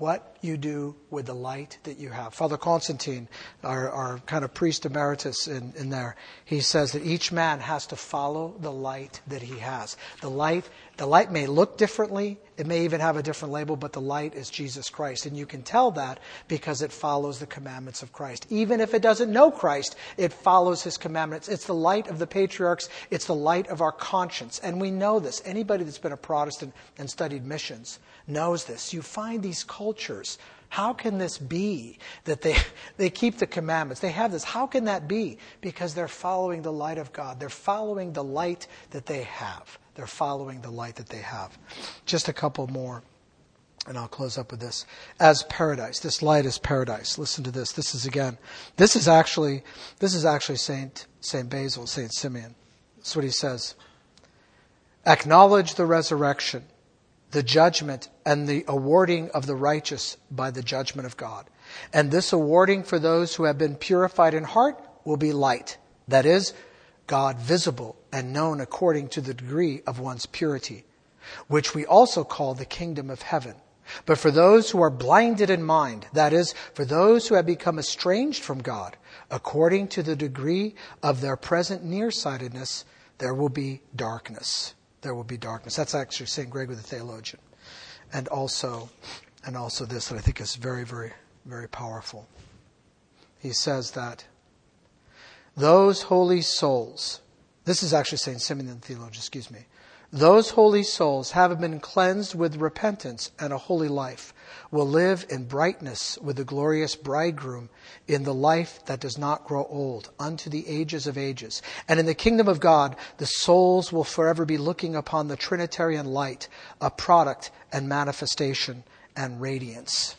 you do with the light that you have. Father Constantine, our, our kind of priest emeritus in, in there, he says that each man has to follow the light that he has. The light, the light may look differently, it may even have a different label, but the light is Jesus Christ. And you can tell that because it follows the commandments of Christ. Even if it doesn't know Christ, it follows his commandments. It's the light of the patriarchs. It's the light of our conscience. And we know this. Anybody that's been a Protestant and studied missions knows this. You find these cultures. How can this be that they, they keep the commandments? They have this. How can that be? Because they're following the light of God. They're following the light that they have. They're following the light that they have. Just a couple more, and I'll close up with this. As paradise, this light is paradise. Listen to this. This is again, this is actually, this is actually Saint Saint Basil, Saint Simeon. That's what he says. Acknowledge the resurrection, the judgment, and the awarding of the righteous by the judgment of God. And this awarding for those who have been purified in heart will be light. That is, God visible and known according to the degree of one's purity, which we also call the kingdom of heaven. But for those who are blinded in mind, that is, for those who have become estranged from God, according to the degree of their present nearsightedness, there will be darkness. There will be darkness. That's actually Saint Gregory the theologian. And also, and also this that I think is very, very, very powerful. He says that those holy souls, this is actually Saint Simeon the theologian, excuse me. Those holy souls, having been cleansed with repentance and a holy life, will live in brightness with the glorious bridegroom in the life that does not grow old unto the ages of ages. And in the kingdom of God, the souls will forever be looking upon the Trinitarian light, a product and manifestation and radiance.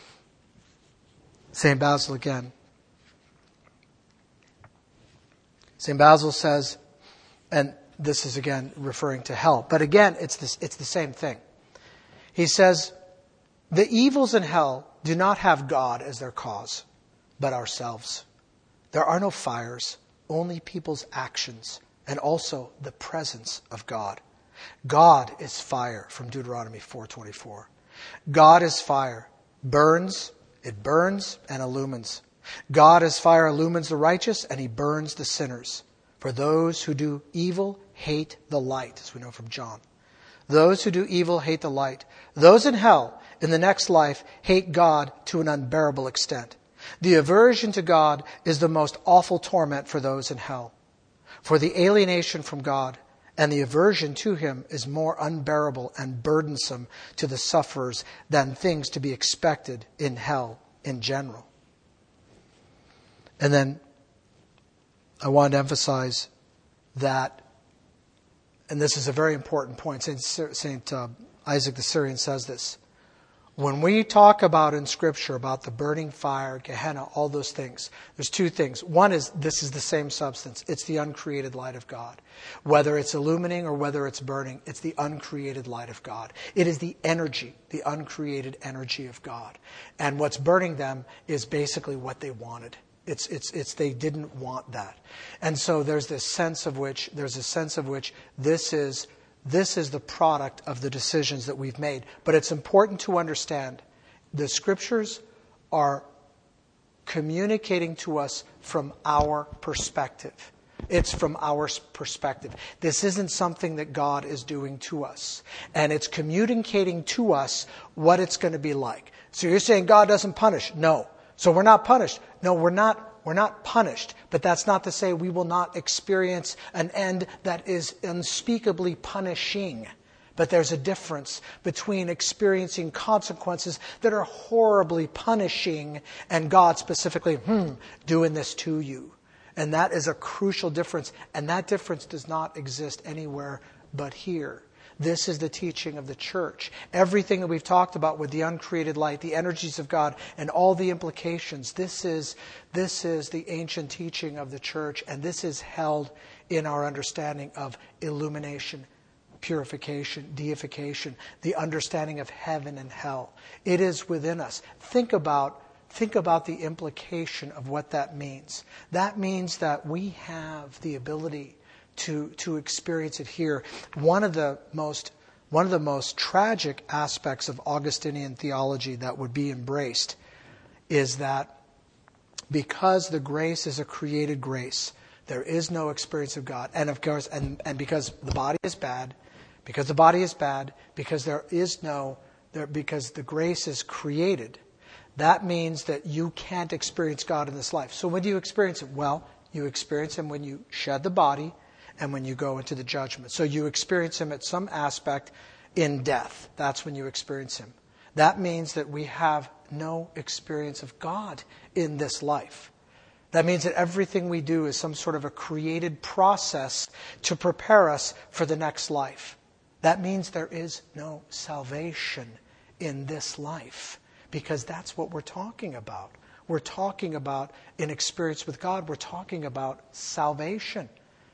Saint Basil again. Saint Basil says, and this is again referring to hell, but again, it's this, it's the same thing. He says, the evils in hell do not have God as their cause, but ourselves. There are no fires, only people's actions, and also the presence of God. God is fire, from Deuteronomy four twenty-four. God is fire, burns, it burns and illumines. God as fire illumines the righteous, and he burns the sinners. For those who do evil hate the light, as we know from John. Those who do evil hate the light. Those in hell, in the next life, hate God to an unbearable extent. The aversion to God is the most awful torment for those in hell. For the alienation from God and the aversion to him is more unbearable and burdensome to the sufferers than things to be expected in hell in general. And then I want to emphasize that, and this is a very important point, Saint, Saint uh, Isaac the Syrian says this. When we talk about in Scripture about the burning fire, Gehenna, all those things, there's two things. One is this is the same substance. It's the uncreated light of God. Whether it's illumining or whether it's burning, it's the uncreated light of God. It is the energy, the uncreated energy of God. And what's burning them is basically what they wanted. It's, it's, it's, they didn't want that. And so there's this sense of which, there's a sense of which this is, this is the product of the decisions that we've made. But it's important to understand the Scriptures are communicating to us from our perspective. It's from our perspective. This isn't something that God is doing to us. And it's communicating to us what it's going to be like. So you're saying God doesn't punish? No. So we're not punished. No, we're not. We're not punished. But that's not to say we will not experience an end that is unspeakably punishing. But there's a difference between experiencing consequences that are horribly punishing and God specifically, hmm, doing this to you. And that is a crucial difference. And that difference does not exist anywhere but here. This is the teaching of the church. Everything that we've talked about with the uncreated light, the energies of God, and all the implications, this is, this is the ancient teaching of the church, and this is held in our understanding of illumination, purification, deification, the understanding of heaven and hell. It is within us. Think about, think about the implication of what that means. That means that we have the ability To, to experience it here. One of the most one of the most tragic aspects of Augustinian theology that would be embraced is that because the grace is a created grace, there is no experience of God. And of course, and, and because the body is bad, because the body is bad, because there is no, there, because the grace is created, that means that you can't experience God in this life. So when do you experience Him? Well, you experience Him when you shed the body and when you go into the judgment. So you experience Him at some aspect in death. That's when you experience Him. That means that we have no experience of God in this life. That means that everything we do is some sort of a created process to prepare us for the next life. That means there is no salvation in this life, because that's what we're talking about. We're talking about an experience with God. We're talking about salvation.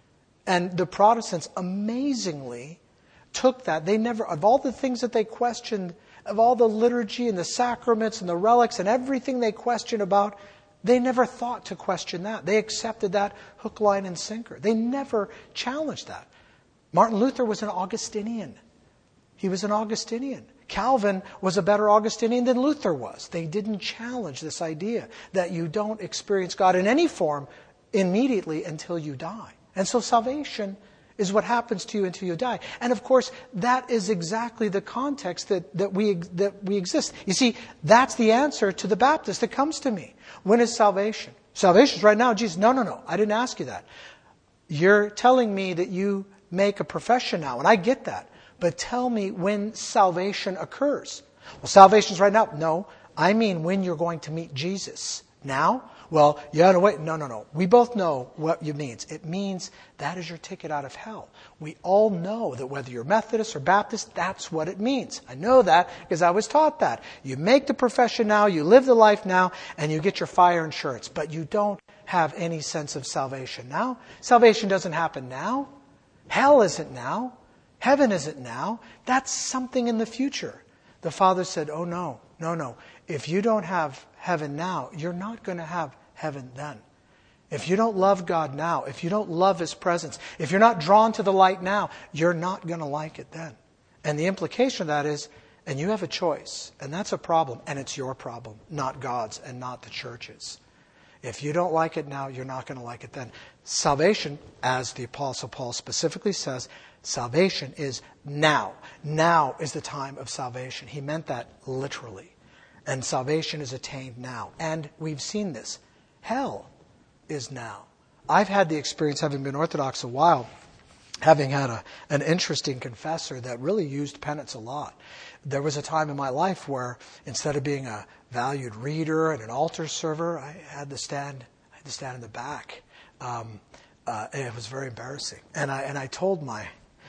And the Protestants amazingly took that. They never, of all the things that they questioned, of all the liturgy and the sacraments and the relics and everything they questioned about, they never thought to question that. They accepted that hook, line, and sinker. They never challenged that. Martin Luther was an Augustinian. He was an Augustinian. Calvin was a better Augustinian than Luther was. They didn't challenge this idea that you don't experience God in any form immediately until you die. And so salvation is what happens to you until you die. And of course, that is exactly the context that, that we that we exist. You see, that's the answer to the Baptist that comes to me. When is salvation? Salvation is right now. Jesus, no, no, no. I didn't ask you that. You're telling me that you make a profession now, and I get that. But tell me when salvation occurs. Well, salvation is right now. No, I mean when you're going to meet Jesus. Now? Well, you gotta wait. No, no, no. We both know what it means. It means that is your ticket out of hell. We all know that whether you're Methodist or Baptist, that's what it means. I know that because I was taught that. You make the profession now, you live the life now, and you get your fire insurance. But you don't have any sense of salvation now. Salvation doesn't happen now. Hell isn't now. Heaven isn't now. That's something in the future. The Father said, oh no, no, no. If you don't have heaven now, you're not going to have heaven then. If you don't love God now, if you don't love His presence, if you're not drawn to the light now, you're not going to like it then. And the implication of that is, and you have a choice, and that's a problem, and it's your problem, not God's and not the church's. If you don't like it now, you're not going to like it then. Salvation, as the Apostle Paul specifically says, salvation is now. Now is the time of salvation. He meant that literally. And salvation is attained now. And we've seen this. Hell is now. I've had the experience, having been Orthodox a while, having had a, an interesting confessor that really used penance a lot. There was a time in my life where instead of being a valued reader and an altar server, I had to stand, I had to stand in the back. Um, uh, and it was very embarrassing. And I, and I told my,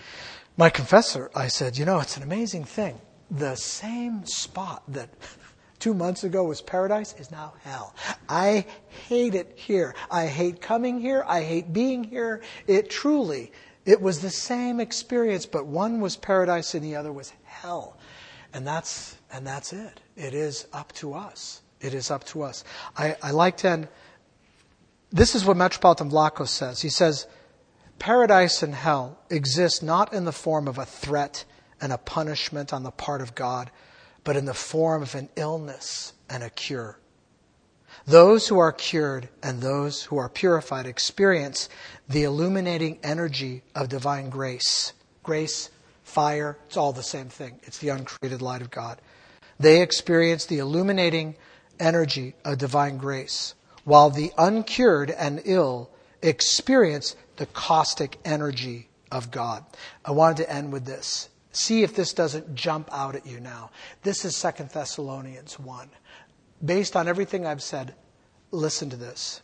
my confessor, I said, you know, it's an amazing thing. The same spot that two months ago was paradise is now hell. I hate it here. I hate coming here. I hate being here. It truly, it was the same experience, but one was paradise and the other was hell. And that's and that's it. It is up to us. It is up to us. I, I like to end. This is what Metropolitan Vlachos says. He says, paradise and hell exist not in the form of a threat and a punishment on the part of God, but in the form of an illness and a cure. Those who are cured and those who are purified experience the illuminating energy of divine grace. Grace, fire, it's all the same thing. It's the uncreated light of God. They experience the illuminating energy of divine grace, while the uncured and ill experience the caustic energy of God. I wanted to end with this. See if this doesn't jump out at you now. This is Second Thessalonians one. Based on everything I've said, listen to this.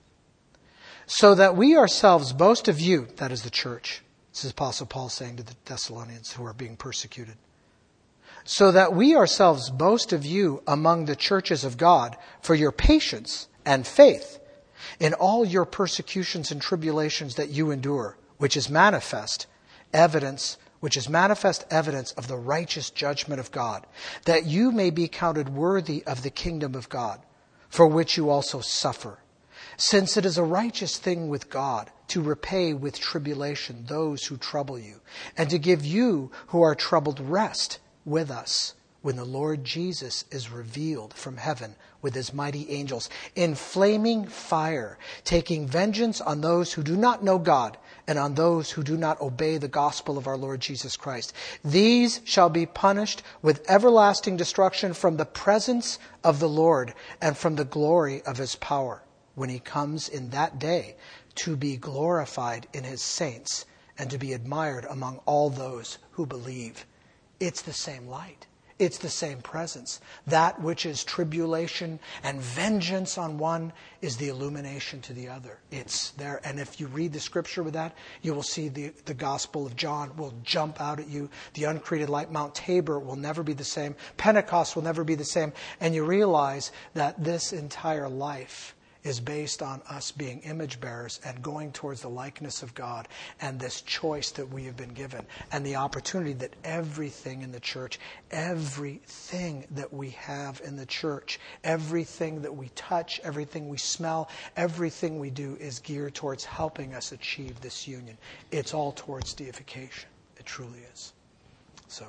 So that we ourselves boast of you, that is the church. This is Apostle Paul saying to the Thessalonians who are being persecuted. So that we ourselves boast of you among the churches of God for your patience and faith in all your persecutions and tribulations that you endure, which is manifest evidence which is manifest evidence of the righteous judgment of God, that you may be counted worthy of the kingdom of God, for which you also suffer. Since it is a righteous thing with God to repay with tribulation those who trouble you, and to give you who are troubled rest with us when the Lord Jesus is revealed from heaven with his mighty angels in flaming fire, taking vengeance on those who do not know God and on those who do not obey the gospel of our Lord Jesus Christ. These shall be punished with everlasting destruction from the presence of the Lord and from the glory of his power, when he comes in that day to be glorified in his saints and to be admired among all those who believe. It's the same light. It's the same presence. That which is tribulation and vengeance on one is the illumination to the other. It's there. And if you read the scripture with that, you will see the, the Gospel of John will jump out at you. The uncreated light, Mount Tabor, will never be the same. Pentecost will never be the same. And you realize that this entire life is based on us being image bearers and going towards the likeness of God, and this choice that we have been given, and the opportunity that everything in the church, everything that we have in the church, everything that we touch, everything we smell, everything we do is geared towards helping us achieve this union. It's all towards deification. It truly is. So,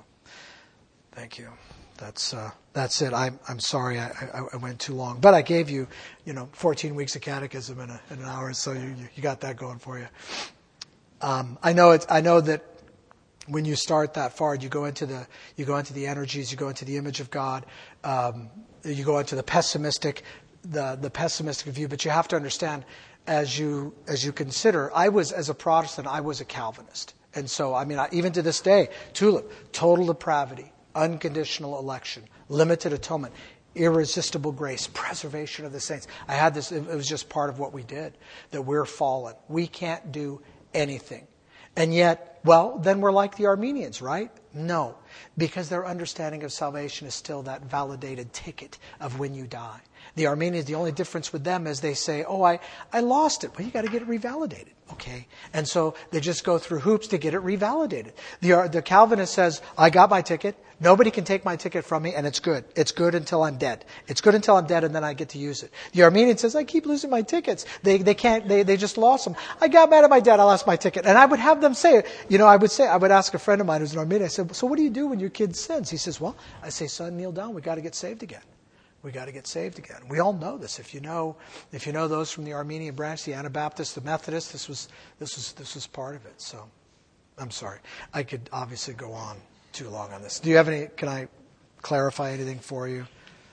thank you. That's uh, that's it. I'm I'm sorry I, I, I went too long, but I gave you, you know, fourteen weeks of catechism in, a, in an hour, so you you got that going for you. Um, I know it's I know that when you start that far, you go into the you go into the energies, you go into the image of God, um, you go into the pessimistic the the pessimistic view. But you have to understand, as you as you consider, I was as a Protestant, I was a Calvinist, and so I mean, I, even to this day, tulip, total depravity. Unconditional election, limited atonement, irresistible grace, preservation of the saints. I had this, it was just part of what we did, that we're fallen. We can't do anything. And yet, well, then we're like the Armenians, right? No, because their understanding of salvation is still that validated ticket of when you die. The Armenians, the only difference with them is they say, oh, I, I lost it. Well, you got to get it revalidated. Okay. And so they just go through hoops to get it revalidated. The, the Calvinist says, I got my ticket. Nobody can take my ticket from me, and it's good. It's good until I'm dead. It's good until I'm dead, and then I get to use it. The Armenian says, I keep losing my tickets. They they can't, they, they just lost them. I got mad at my dad, I lost my ticket. And I would have them say it. You know, I would say, I would ask a friend of mine who's an Armenian, I said, so what do you do when your kid sins? He says, well, I say, son, kneel down. We got to get saved again. We got to get saved again. We all know this. If you know, if you know those from the Armenian branch, the Anabaptists, the Methodists, this was this was this was part of it. So, I'm sorry. I could obviously go on too long on this. Do you have any? Can I clarify anything for you?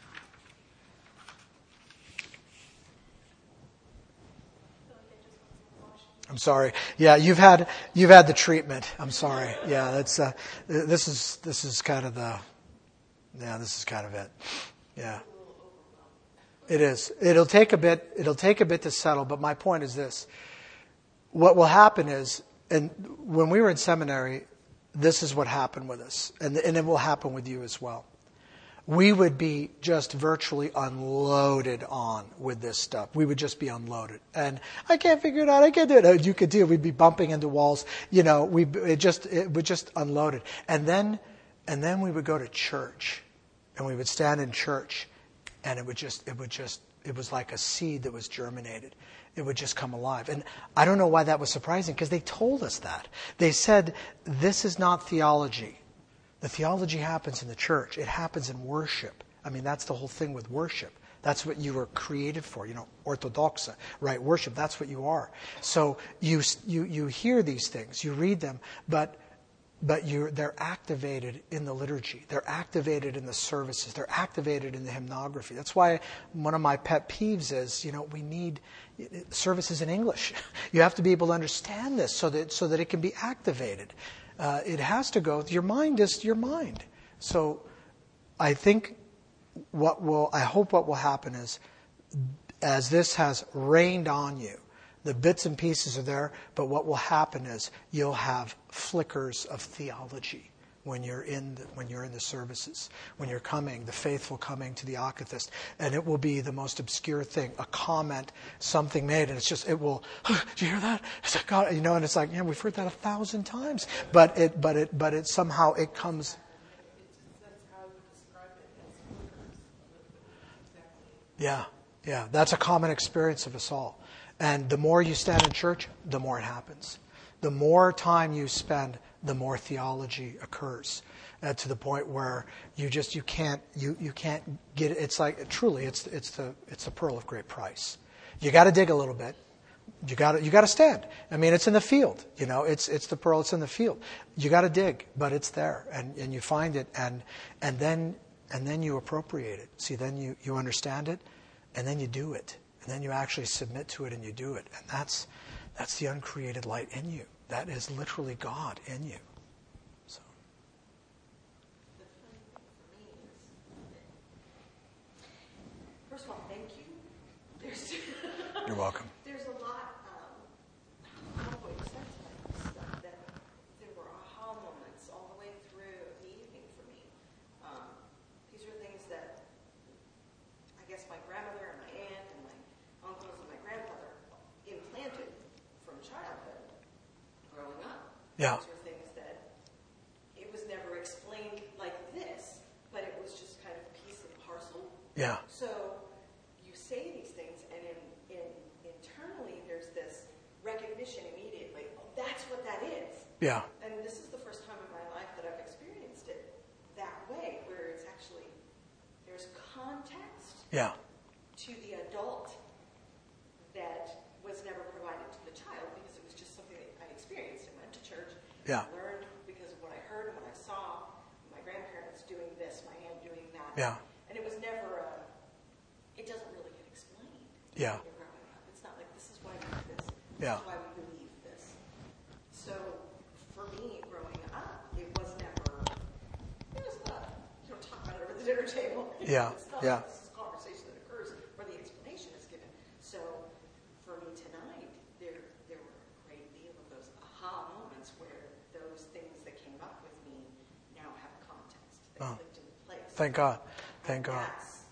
I'm sorry. Yeah, you've had you've had the treatment. I'm sorry. Yeah, that's uh, this is this is kind of the yeah this is kind of it. Yeah. It is. It'll take a bit. It'll take a bit to settle. But my point is this: what will happen is, and when we were in seminary, this is what happened with us, and and it will happen with you as well. We would be just virtually unloaded on with this stuff. We would just be unloaded, and I can't figure it out. I can't do it. Oh, you could do it. We'd be bumping into walls. You know, we it just it would just unloaded, and then and then we would go to church, and we would stand in church. And it would just, it would just, it was like a seed that was germinated. It would just come alive. And I don't know why that was surprising, because they told us that. They said, this is not theology. The theology happens in the church. It happens in worship. I mean, that's the whole thing with worship. That's what you were created for, you know, orthodoxa, right? Worship, that's what you are. So you, you, you hear these things, you read them, but But you're, they're activated in the liturgy. They're activated in the services. They're activated in the hymnography. That's why one of my pet peeves is, you know, we need services in English. You have to be able to understand this so that so that it can be activated. Uh, it has to go. Your mind is your mind. So I think what will, I hope what will happen is, as this has rained on you, the bits and pieces are there, but what will happen is you'll have flickers of theology when you're in the, when you're in the services, when you're coming, the faithful coming to the akathist, and it will be the most obscure thing, a comment, something made, and it's just it will. Oh, do you hear that? It's like God, you know, and it's like, yeah, we've heard that a thousand times, but it, but it, but it somehow it comes. Yeah, yeah, that's a common experience of us all. And the more you stand in church, the more it happens. The more time you spend, the more theology occurs. Uh, to the point where you just you can't you, you can't get it. It's like truly it's it's the it's the pearl of great price. You got to dig a little bit. You got to you got to stand. I mean, it's in the field. You know, it's it's the pearl. It's in the field. You got to dig, but it's there, and, and you find it, and and then and then you appropriate it. See, then you, you understand it, and then you do it, and then you actually submit to it, and you do it, and that's that's the uncreated light in you. That is literally God in you. First of all, thank you. There's You're welcome. There's a lot, um, how do I say stuff that there were aha moments all the way through the evening for me. Um, these are things that I guess my grandmother and my aunt and my uncles and my grandfather implanted from childhood, growing up. Yeah. These were things that it was never explained like this, but it was just kind of piece and parcel. Yeah. So you say these things, and in, in internally there's this recognition immediately. Oh, that's what that is. Yeah. And this is the first time in my life that I've experienced it that way, where it's actually there's context. Yeah. To the adult that was never provided to the child because it was just something that I experienced. I went to church. Yeah. I learned because of what I heard and what I saw. My grandparents doing this, my aunt doing that. Yeah. And it was never a, it doesn't really get explained. Yeah. When you're growing up. It's not like this is why we do this. This Yeah. is why we believe this. So for me, growing up, it was never, it was not, you don't talk about it over the dinner table. Yeah. It's not, Yeah. This is a conversation that occurs where the explanation is given. So for me tonight, there there were a great deal of those aha moments where those things that came up with me now have context. They Oh. clicked into place. Thank God. Thank God. That's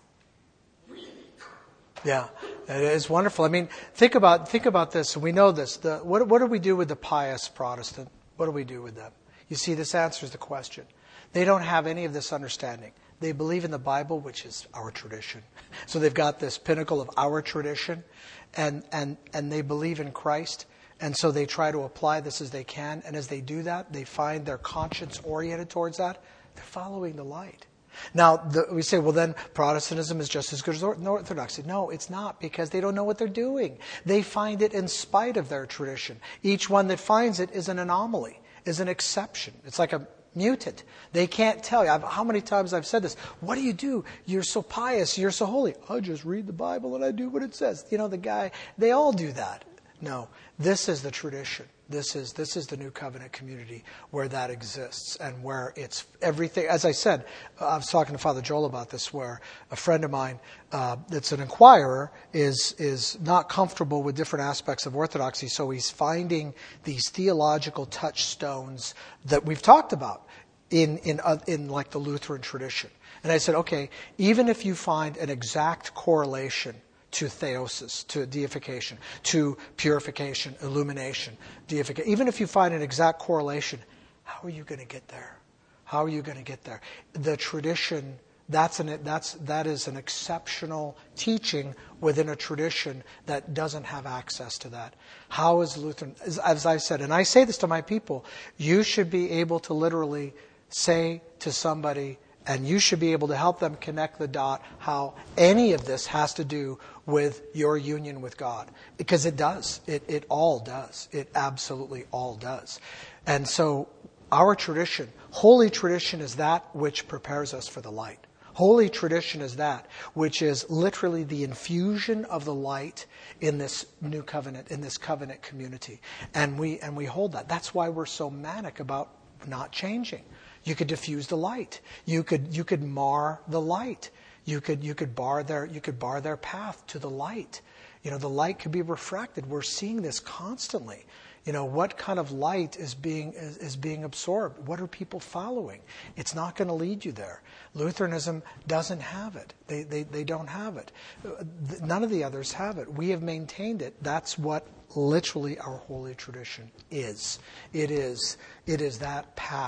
really cool. Yeah, it is wonderful. I mean, think about think about this. We know this. The, what what do we do with the pious Protestant? What do we do with them? You see, this answers the question. They don't have any of this understanding. They believe in the Bible, which is our tradition. So they've got this pinnacle of our tradition, and and and they believe in Christ. And so they try to apply this as they can. And as they do that, they find their conscience oriented towards that. They're following the light. Now, the, we say, well, then Protestantism is just as good as Orthodoxy. No, it's not, because they don't know what they're doing. They find it in spite of their tradition. Each one that finds it is an anomaly, is an exception. It's like a mutant. They can't tell you. I've, how many times I've said this? What do you do? You're so pious. You're so holy. I just read the Bible and I do what it says. You know, the guy, they all do that. No, this is the tradition. This is this is the New Covenant community where that exists, and where it's everything. As I said, I was talking to Father Joel about this, where a friend of mine uh, that's an inquirer is is not comfortable with different aspects of Orthodoxy, so he's finding these theological touchstones that we've talked about in in uh, in like the Lutheran tradition. And I said, okay, even if you find an exact correlation to theosis, to deification, to purification, illumination, deification. Even if you find an exact correlation, how are you going to get there? How are you going to get there? The tradition, that's an, that's, that is an exceptional teaching within a tradition that doesn't have access to that. How is Lutheran, as, as I said, and I say this to my people, you should be able to literally say to somebody, and you should be able to help them connect the dot how any of this has to do with your union with God. Because it does. It, it all does. It absolutely all does. And so our tradition, holy tradition, is that which prepares us for the light. Holy tradition is that which is literally the infusion of the light in this new covenant, in this covenant community. And we and we hold that. That's why we're so manic about not changing. You could diffuse the light. You could you could mar the light. You could you could bar their you could bar their path to the light. You know, the light could be refracted. We're seeing this constantly. You know, what kind of light is being is, is being absorbed? What are people following? It's not going to lead you there. Lutheranism doesn't have it. They they they don't have it. None of the others have it. We have maintained it. That's what literally our holy tradition is. It is it is that path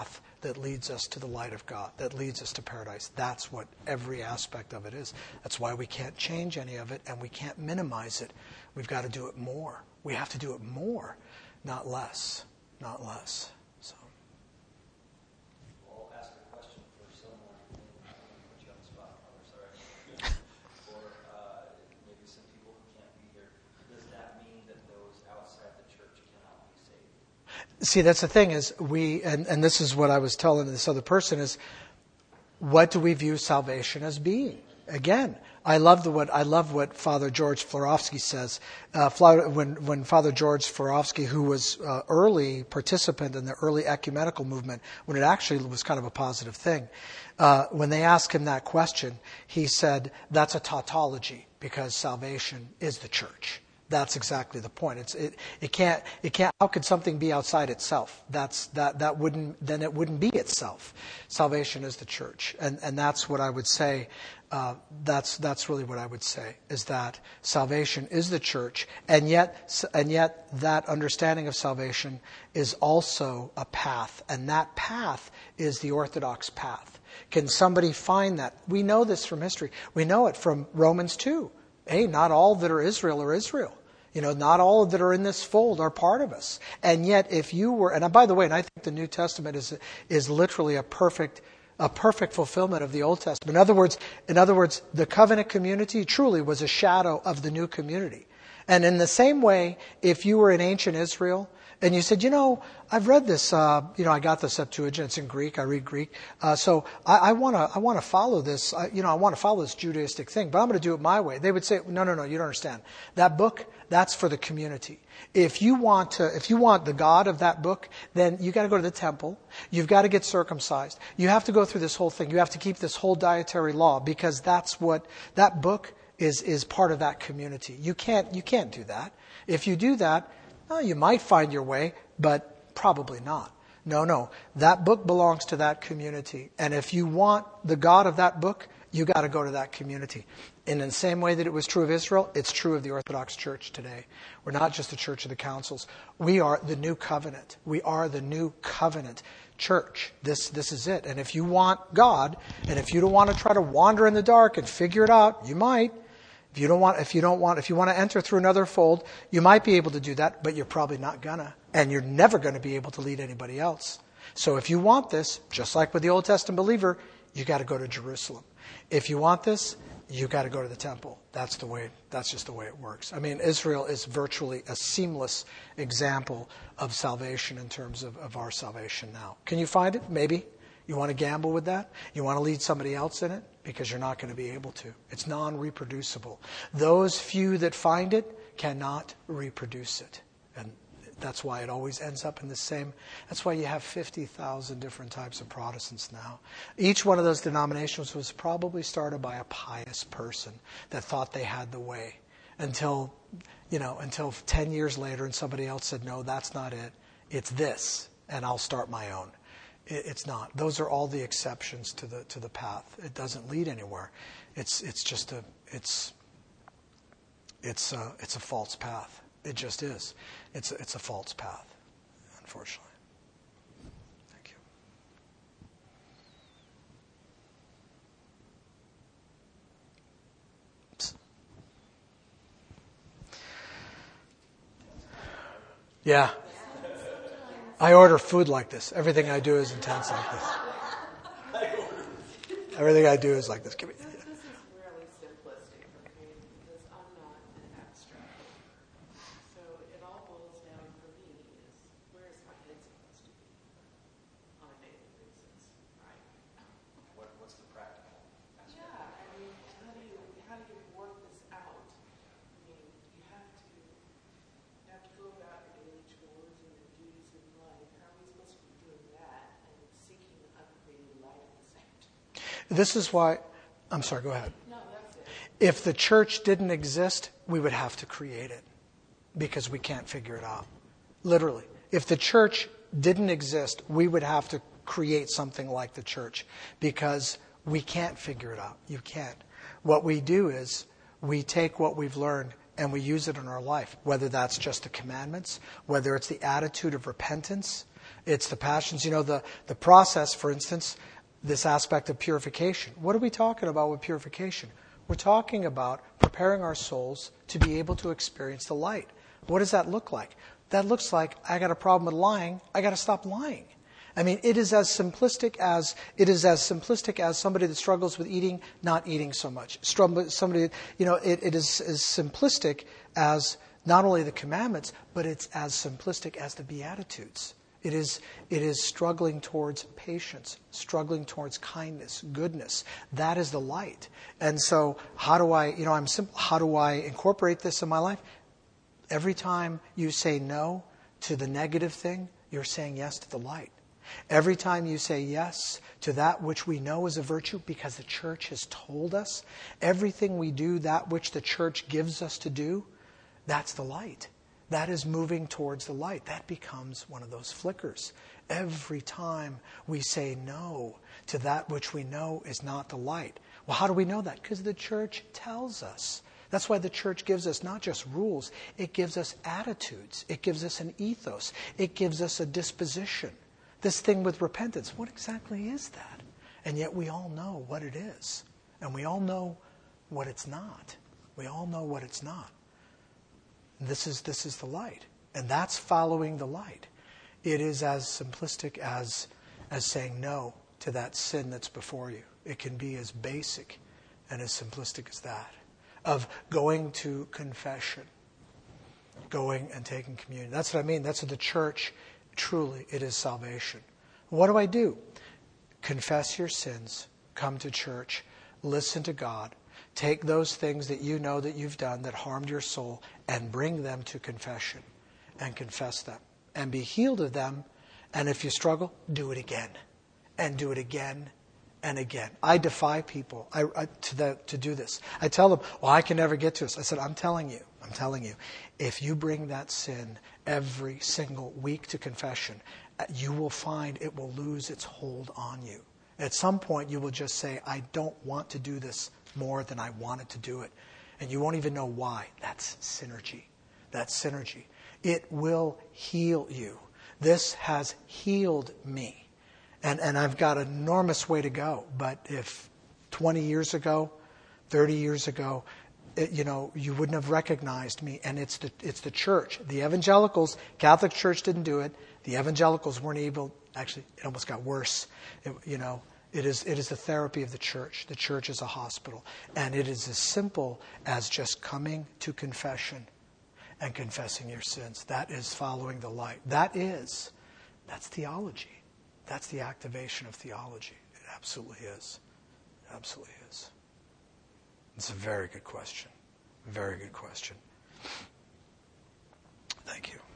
that leads us to the light of God, that leads us to paradise. That's what every aspect of it is. That's why we can't change any of it, and we can't minimize it. We've got to do it more. We have to do it more, not less, not less. So. I'll ask a question for someone. I don't want to put you on the spot, Father, sorry. Or uh, maybe some people who can't be here. Does that mean that those outside the church cannot be saved? See, that's the thing is we, and, and this is what I was telling this other person is, what do we view salvation as being? Again, I love the what I love what Father George Florovsky says. Uh, when when Father George Florovsky, who was uh, early participant in the early ecumenical movement, when it actually was kind of a positive thing, uh, when they asked him that question, he said that's a tautology because salvation is the church. That's exactly the point. It's it, it can't it can't how could something be outside itself? That's that that wouldn't then it wouldn't be itself. Salvation is the church. And and that's what I would say. Uh, that's that's really what I would say is that salvation is the church, and yet and yet that understanding of salvation is also a path, and that path is the Orthodox path. Can somebody find that? We know this from history. We know it from Romans two. Hey, not all that are Israel are Israel. You know, not all that are in this fold are part of us. And yet, if you were, and by the way, and I think the New Testament is is literally a perfect a perfect fulfillment of the Old Testament. In other words, in other words, the covenant community truly was a shadow of the new community. And in the same way, if you were in ancient Israel and you said, you know, I've read this, uh, you know, I got the Septuagint, it's in Greek, I read Greek, uh, so I want to I want to follow this, uh, you know, I want to follow this Judaistic thing, but I'm going to do it my way. They would say, no, no, no, you don't understand. That book, that's for the community. If you want to, if you want the God of that book, then you got to go to the temple. You've got to get circumcised. You have to go through this whole thing. You have to keep this whole dietary law because that's what that book is is part of that community. You can't you can't do that. If you do that, well, you might find your way, but probably not. No, no. That book belongs to that community. And if you want the God of that book, you got to go to that community. And in the same way that it was true of Israel, it's true of the Orthodox Church today. We're not just the Church of the Councils. We are the new covenant. We are the new covenant church. This this is it. And if you want God, and if you don't want to try to wander in the dark and figure it out, you might. If you don't want, if you don't want, if you want to enter through another fold, you might be able to do that, but you're probably not gonna, and you're never going to be able to lead anybody else. So if you want this, just like with the Old Testament believer, you got to go to Jerusalem. If you want this, you got to go to the temple. That's the way. That's just the way it works. I mean, Israel is virtually a seamless example of salvation in terms of, of our salvation now. Can you find it? Maybe. You want to gamble with that? You want to lead somebody else in it? Because you're not going to be able to. It's non-reproducible. Those few that find it cannot reproduce it. And that's why it always ends up in the same. That's why you have fifty thousand different types of Protestants now. Each one of those denominations was probably started by a pious person that thought they had the way until, you know, until ten years later and somebody else said, no, that's not it. It's this, and I'll start my own. It's not. Those are all the exceptions to the to the path. It doesn't lead anywhere. It's it's just a it's it's a, it's a false path. It just is. It's a, it's a false path, unfortunately. Thank you. Oops. Yeah. I order food like this. Everything I do is intense like this. Everything I do is like this. Give me. This, this is really simplistic for me because I'm not an abstract thinker. So it all boils down for me is where is my head supposed to be on a daily basis, right? What, what's the practical aspect? Yeah, I mean, how do you how do you work this out? I mean, you have to you have to go about your daily chores and your duties in life. How are we supposed to be doing that and seeking uncreated light at the same time? This is why. I'm sorry. Go ahead. No, that's it. If the church didn't exist, we would have to create it because we can't figure it out. Literally. If the church didn't exist, we would have to create something like the church because we can't figure it out. You can't. What we do is we take what we've learned and we use it in our life, whether that's just the commandments, whether it's the attitude of repentance, It's the passions. You know, the, the process, for instance, this aspect of purification. What are we talking about with purification? We're talking about preparing our souls to be able to experience the light. What does that look like? That looks like, I got a problem with lying, I got to stop lying. I mean, it is as simplistic as it is as simplistic as somebody that struggles with eating, not eating so much. Somebody, you know, it, it is as simplistic as not only the commandments, but it's as simplistic as the Beatitudes. It is it is struggling towards patience, struggling towards kindness, goodness. That is the light. And so, how do I, you know, I'm simple. How do I incorporate this in my life? Every time you say no to the negative thing, you're saying yes to the light. Every time you say yes to that which we know is a virtue because the church has told us, everything we do, that which the church gives us to do, that's the light. That is moving towards the light. That becomes one of those flickers. Every time we say no to that which we know is not the light. Well, how do we know that? Because the church tells us. That's why the church gives us not just rules, it gives us attitudes. It gives us an ethos. It gives us a disposition. This thing with repentance, what exactly is that? And yet we all know what it is. And we all know what it's not. We all know what it's not. This is this is the light. And that's following the light. It is as simplistic as as saying no to that sin that's before you. It can be as basic and as simplistic as that. Of going to confession. Going and taking communion. That's what I mean. That's what the church, truly, it is salvation. What do I do? Confess your sins. Come to church. Listen to God. Take those things that you know that you've done that harmed your soul and bring them to confession and confess them and be healed of them. And if you struggle, do it again and do it again and again. I defy people I, I, to, the, to do this. I tell them, well, I can never get to this. I said, I'm telling you, I'm telling you, if you bring that sin every single week to confession, you will find it will lose its hold on you. At some point, you will just say, I don't want to do this more than I wanted to do it. And you won't even know why. That's synergy. That's synergy. It will heal you. This has healed me. And and I've got an enormous way to go. But if twenty years ago, thirty years ago, it, you know, you wouldn't have recognized me. And it's the it's the church. The evangelicals, Catholic Church didn't do it. The evangelicals weren't able. Actually, it almost got worse. It, you know, it is it is the therapy of the church. The church is a hospital. And it is as simple as just coming to confession and confessing your sins. That is following the light. That is, that's theology. That's the activation of theology. It absolutely is. It absolutely is. It's a very good question. Very good question. Thank you.